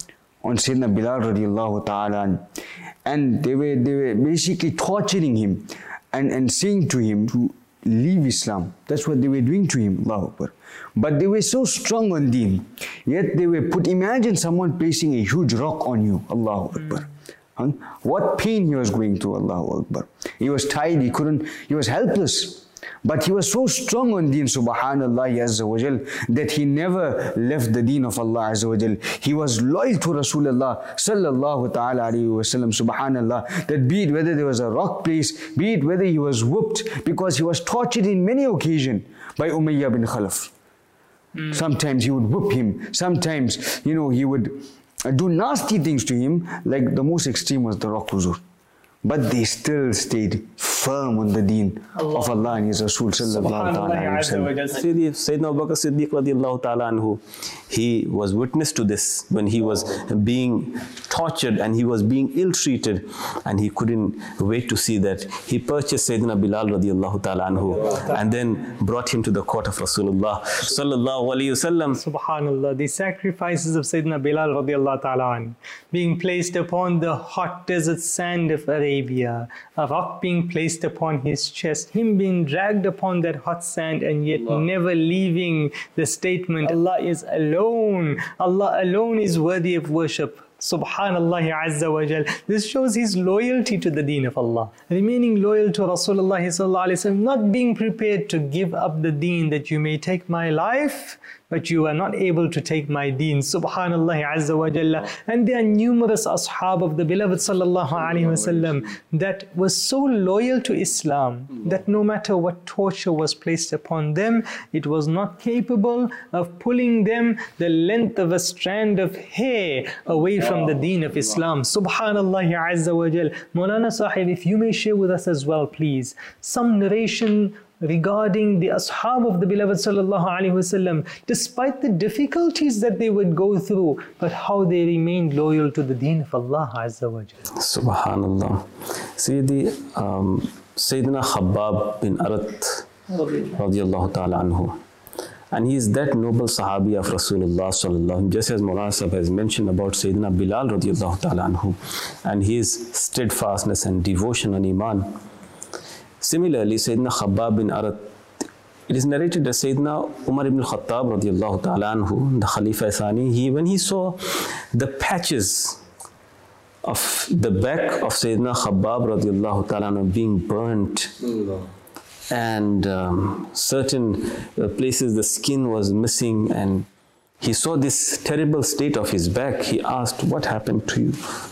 on Sayyidina Bilal radiallahu ta'ala, and they were, they were basically torturing him and, and saying to him to leave Islam. That's what they were doing to him, Allahu Akbar. But they were so strong on deen, yet they were put, imagine someone placing a huge rock on you, Allahu Akbar. Huh? What pain he was going through, Allahu Akbar. He was tired, he couldn't, he was helpless. But he was so strong on deen, subhanallah azza wa jal, that he never left the deen of Allah azza wa jal. He was loyal to Rasulullah sallallahu ta'ala alayhi wa sallam, subhanallah, that be it whether there was a rock placed, be it whether he was whooped, because he was tortured in many occasions by Umayyah bin Khalaf. Mm. Sometimes he would whoop him, sometimes, you know, he would do nasty things to him, like the most extreme was the rock huzur. But they still stayed firm on the deen Allah. Of Allah and His Rasul sallallahu alayhi wa sallam. Sayyidina Abu Bakr Siddiq radiallahu ta'ala anhu, he was witness to this when he was being tortured and he was being ill-treated, and he couldn't wait to see that. He purchased Sayyidina Bilal radiallahu ta'ala anhu and then brought him to the court of Rasulullah sallallahu alayhi wa sallam. Subhanallah, the sacrifices of Sayyidina Bilal radiallahu ta'ala anhu, being placed upon the hot desert sand of Arabia, a rock being placed upon his chest, him being dragged upon that hot sand, and yet Allah. Never leaving the statement, Allah is alone, Allah alone is worthy of worship. Subhanallah azza wa jal. This shows his loyalty to the deen of Allah. Remaining loyal to Rasulullah sallallahu alayhi wa sallam, not being prepared to give up the deen, that you may take my life, but you are not able to take my deen. Subhanallah azza wa jalla. And there are numerous ashab of the beloved sallallahu alayhi wa sallam that was so loyal to Islam that no matter what torture was placed upon them, it was not capable of pulling them the length of a strand of hair away from the deen of Islam. Subhanallah azza wa jalla. Maulana Sahib, if you may share with us as well, please, some narration regarding the ashab of the beloved sallallahu alaihi wasallam, despite the difficulties that they would go through, but how they remained loyal to the deen of Allah azza wa jalla. Subhanallah. Sayyidi, um, Sayyidina Khabbab bin Arat radiyallahu ta'ala anhu, and he is that noble sahabi of Rasulullah sallallahu, just as Maulana Sahib has mentioned about Sayyidina Bilal radiyallahu ta'ala anhu and his steadfastness and devotion on Iman. Similarly, Sayyidina Khabbab bin Arat, it is narrated that Sayyidina Umar ibn Khattab radiallahu ta'ala anhu, the Khalifa Thani, he, when he saw the patches of the back of Sayyidina Khabbab radiallahu ta'ala anhu being burnt, and um, certain uh, places the skin was missing, and he saw this terrible state of his back, he asked, what happened to you?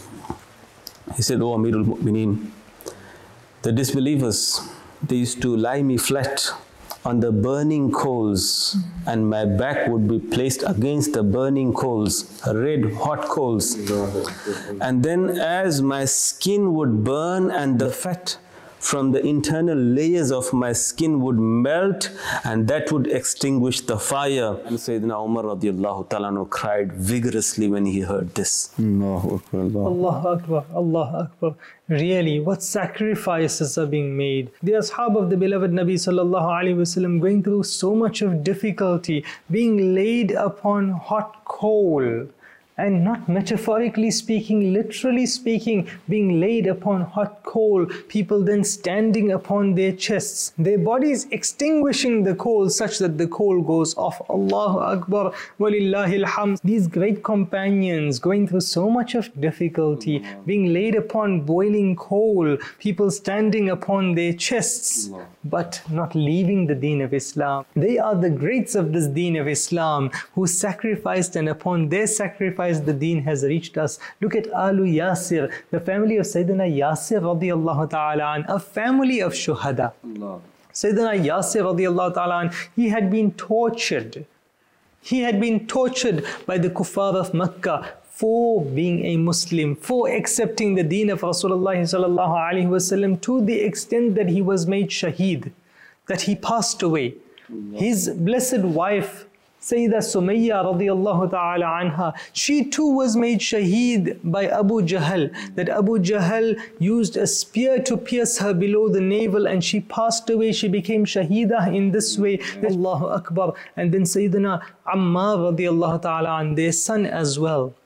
He said, "Oh Amirul Mu'mineen, the disbelievers, they used to lie me flat on the burning coals, and my back would be placed against the burning coals, red hot coals. And then as my skin would burn and the fat from the internal layers of my skin would melt, and that would extinguish the fire." And Sayyidina Umar radiallahu ta'ala anhu cried vigorously when he heard this. Allahu Akbar, Allah. Allah Akbar, Allah Akbar. Really, what sacrifices are being made. The ashab of the beloved Nabi sallallahu alaihi wasallam going through so much of difficulty, being laid upon hot coal, and not metaphorically speaking, literally speaking, being laid upon hot coal, people then standing upon their chests, their bodies extinguishing the coal such that the coal goes off. Allahu Akbar, walillahi alhamd. These great companions going through so much of difficulty, being laid upon boiling coal, people standing upon their chests, but not leaving the deen of Islam. They are the greats of this deen of Islam who sacrificed, and upon their sacrifice the deen has reached us. Look at Alu Yasir, the family of Sayyidina Yasir radiallahu ta'ala an, a family of shuhada. Allah. Sayyidina Yasir radiallahu ta'ala an, he had been tortured. He had been tortured by the kuffar of Makkah for being a Muslim, for accepting the deen of Rasulullah sallallahu alaihi wasallam, to the extent that he was made shaheed, that he passed away. Allah. His blessed wife Sayyida Sumayya radiallahu ta'ala anha, she too was made shaheed by Abu Jahl, that Abu Jahl used a spear to pierce her below the navel, and she passed away, she became shaheedah in this way. Allahu Akbar. And then Sayyidina Ammar radiallahu ta'ala an, their son as well.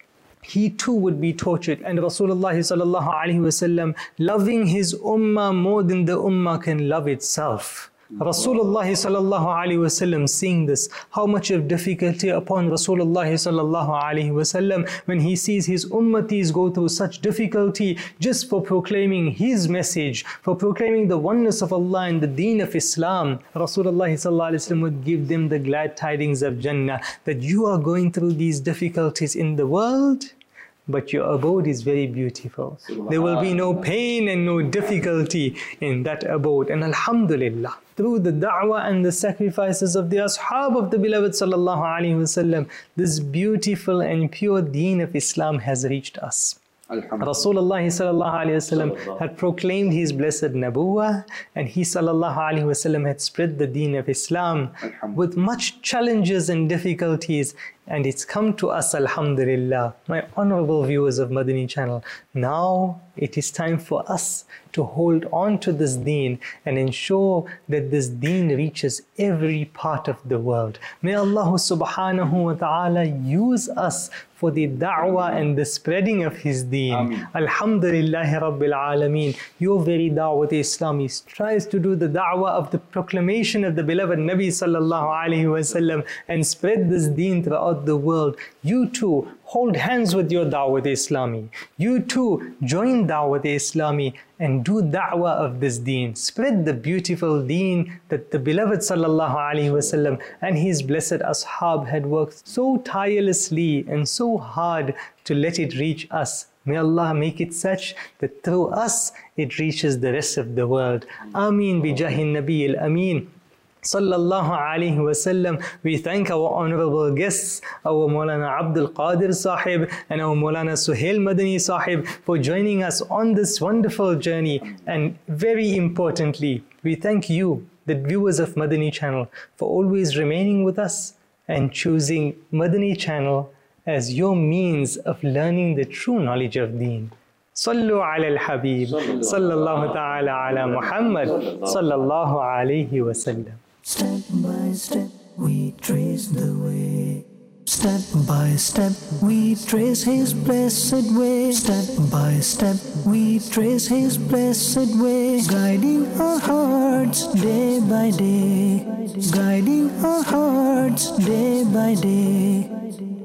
he too would be tortured. And Rasulullah sallallahu alaihi wasallam, loving his ummah more than the ummah can love itself. Rasulullah sallallahu alaihi wasallam seeing this, how much of difficulty upon Rasulullah sallallahu alaihi wasallam when he sees his ummatis go through such difficulty just for proclaiming his message, for proclaiming the oneness of Allah and the deen of Islam. Rasulullah sallallahu alaihi wasallam would give them the glad tidings of Jannah, that you are going through these difficulties in the world, but your abode is very beautiful. There will be no pain and no difficulty in that abode. And alhamdulillah, through the da'wah and the sacrifices of the ashab of the beloved sallallahu alaihi wasallam, this beautiful and pure deen of Islam has reached us. Rasulullah sallallahu alaihi wasallam had proclaimed his blessed nabuwah, and he sallallahu alaihi wasallam had spread the deen of Islam with much challenges and difficulties, and it's come to us, alhamdulillah. My honorable viewers of Madani channel, now it is time for us to hold on to this deen and ensure that this deen reaches every part of the world. May Allah subhanahu wa ta'ala use us for the da'wah and the spreading of His deen. Ameen. Alhamdulillahi Rabbil Alameen. Your very da'wah Islami tries to do the da'wah of the proclamation of the beloved Nabi sallallahu alayhi wasallam and spread this deen throughout the world. You too hold hands with your da'wah Islami. You too join da'wah Islami and do da'wah of this deen. Spread the beautiful deen that the beloved sallallahu alayhi wasallam and his blessed ashab had worked so tirelessly and so hard to let it reach us. May Allah make it such that through us it reaches the rest of the world. Ameen bi jahin Nabi al-Ameen sallallahu alayhi wasallam. We thank our honorable guests, our Maulana Abdul Qadir Sahib and our Maulana Suhail Madani Sahib, for joining us on this wonderful journey. And very importantly, we thank you, the viewers of Madani channel, for always remaining with us and choosing Madani channel as your means of learning the true knowledge of deen. Sallu ala al-Habib, sallallahu ta'ala ala Muhammad, sallallahu alayhi wasallam. Step by step, we trace the way. Step by step, we trace His blessed way. Step by step, we trace His blessed way. Guiding our hearts day by day. Guiding our hearts day by day.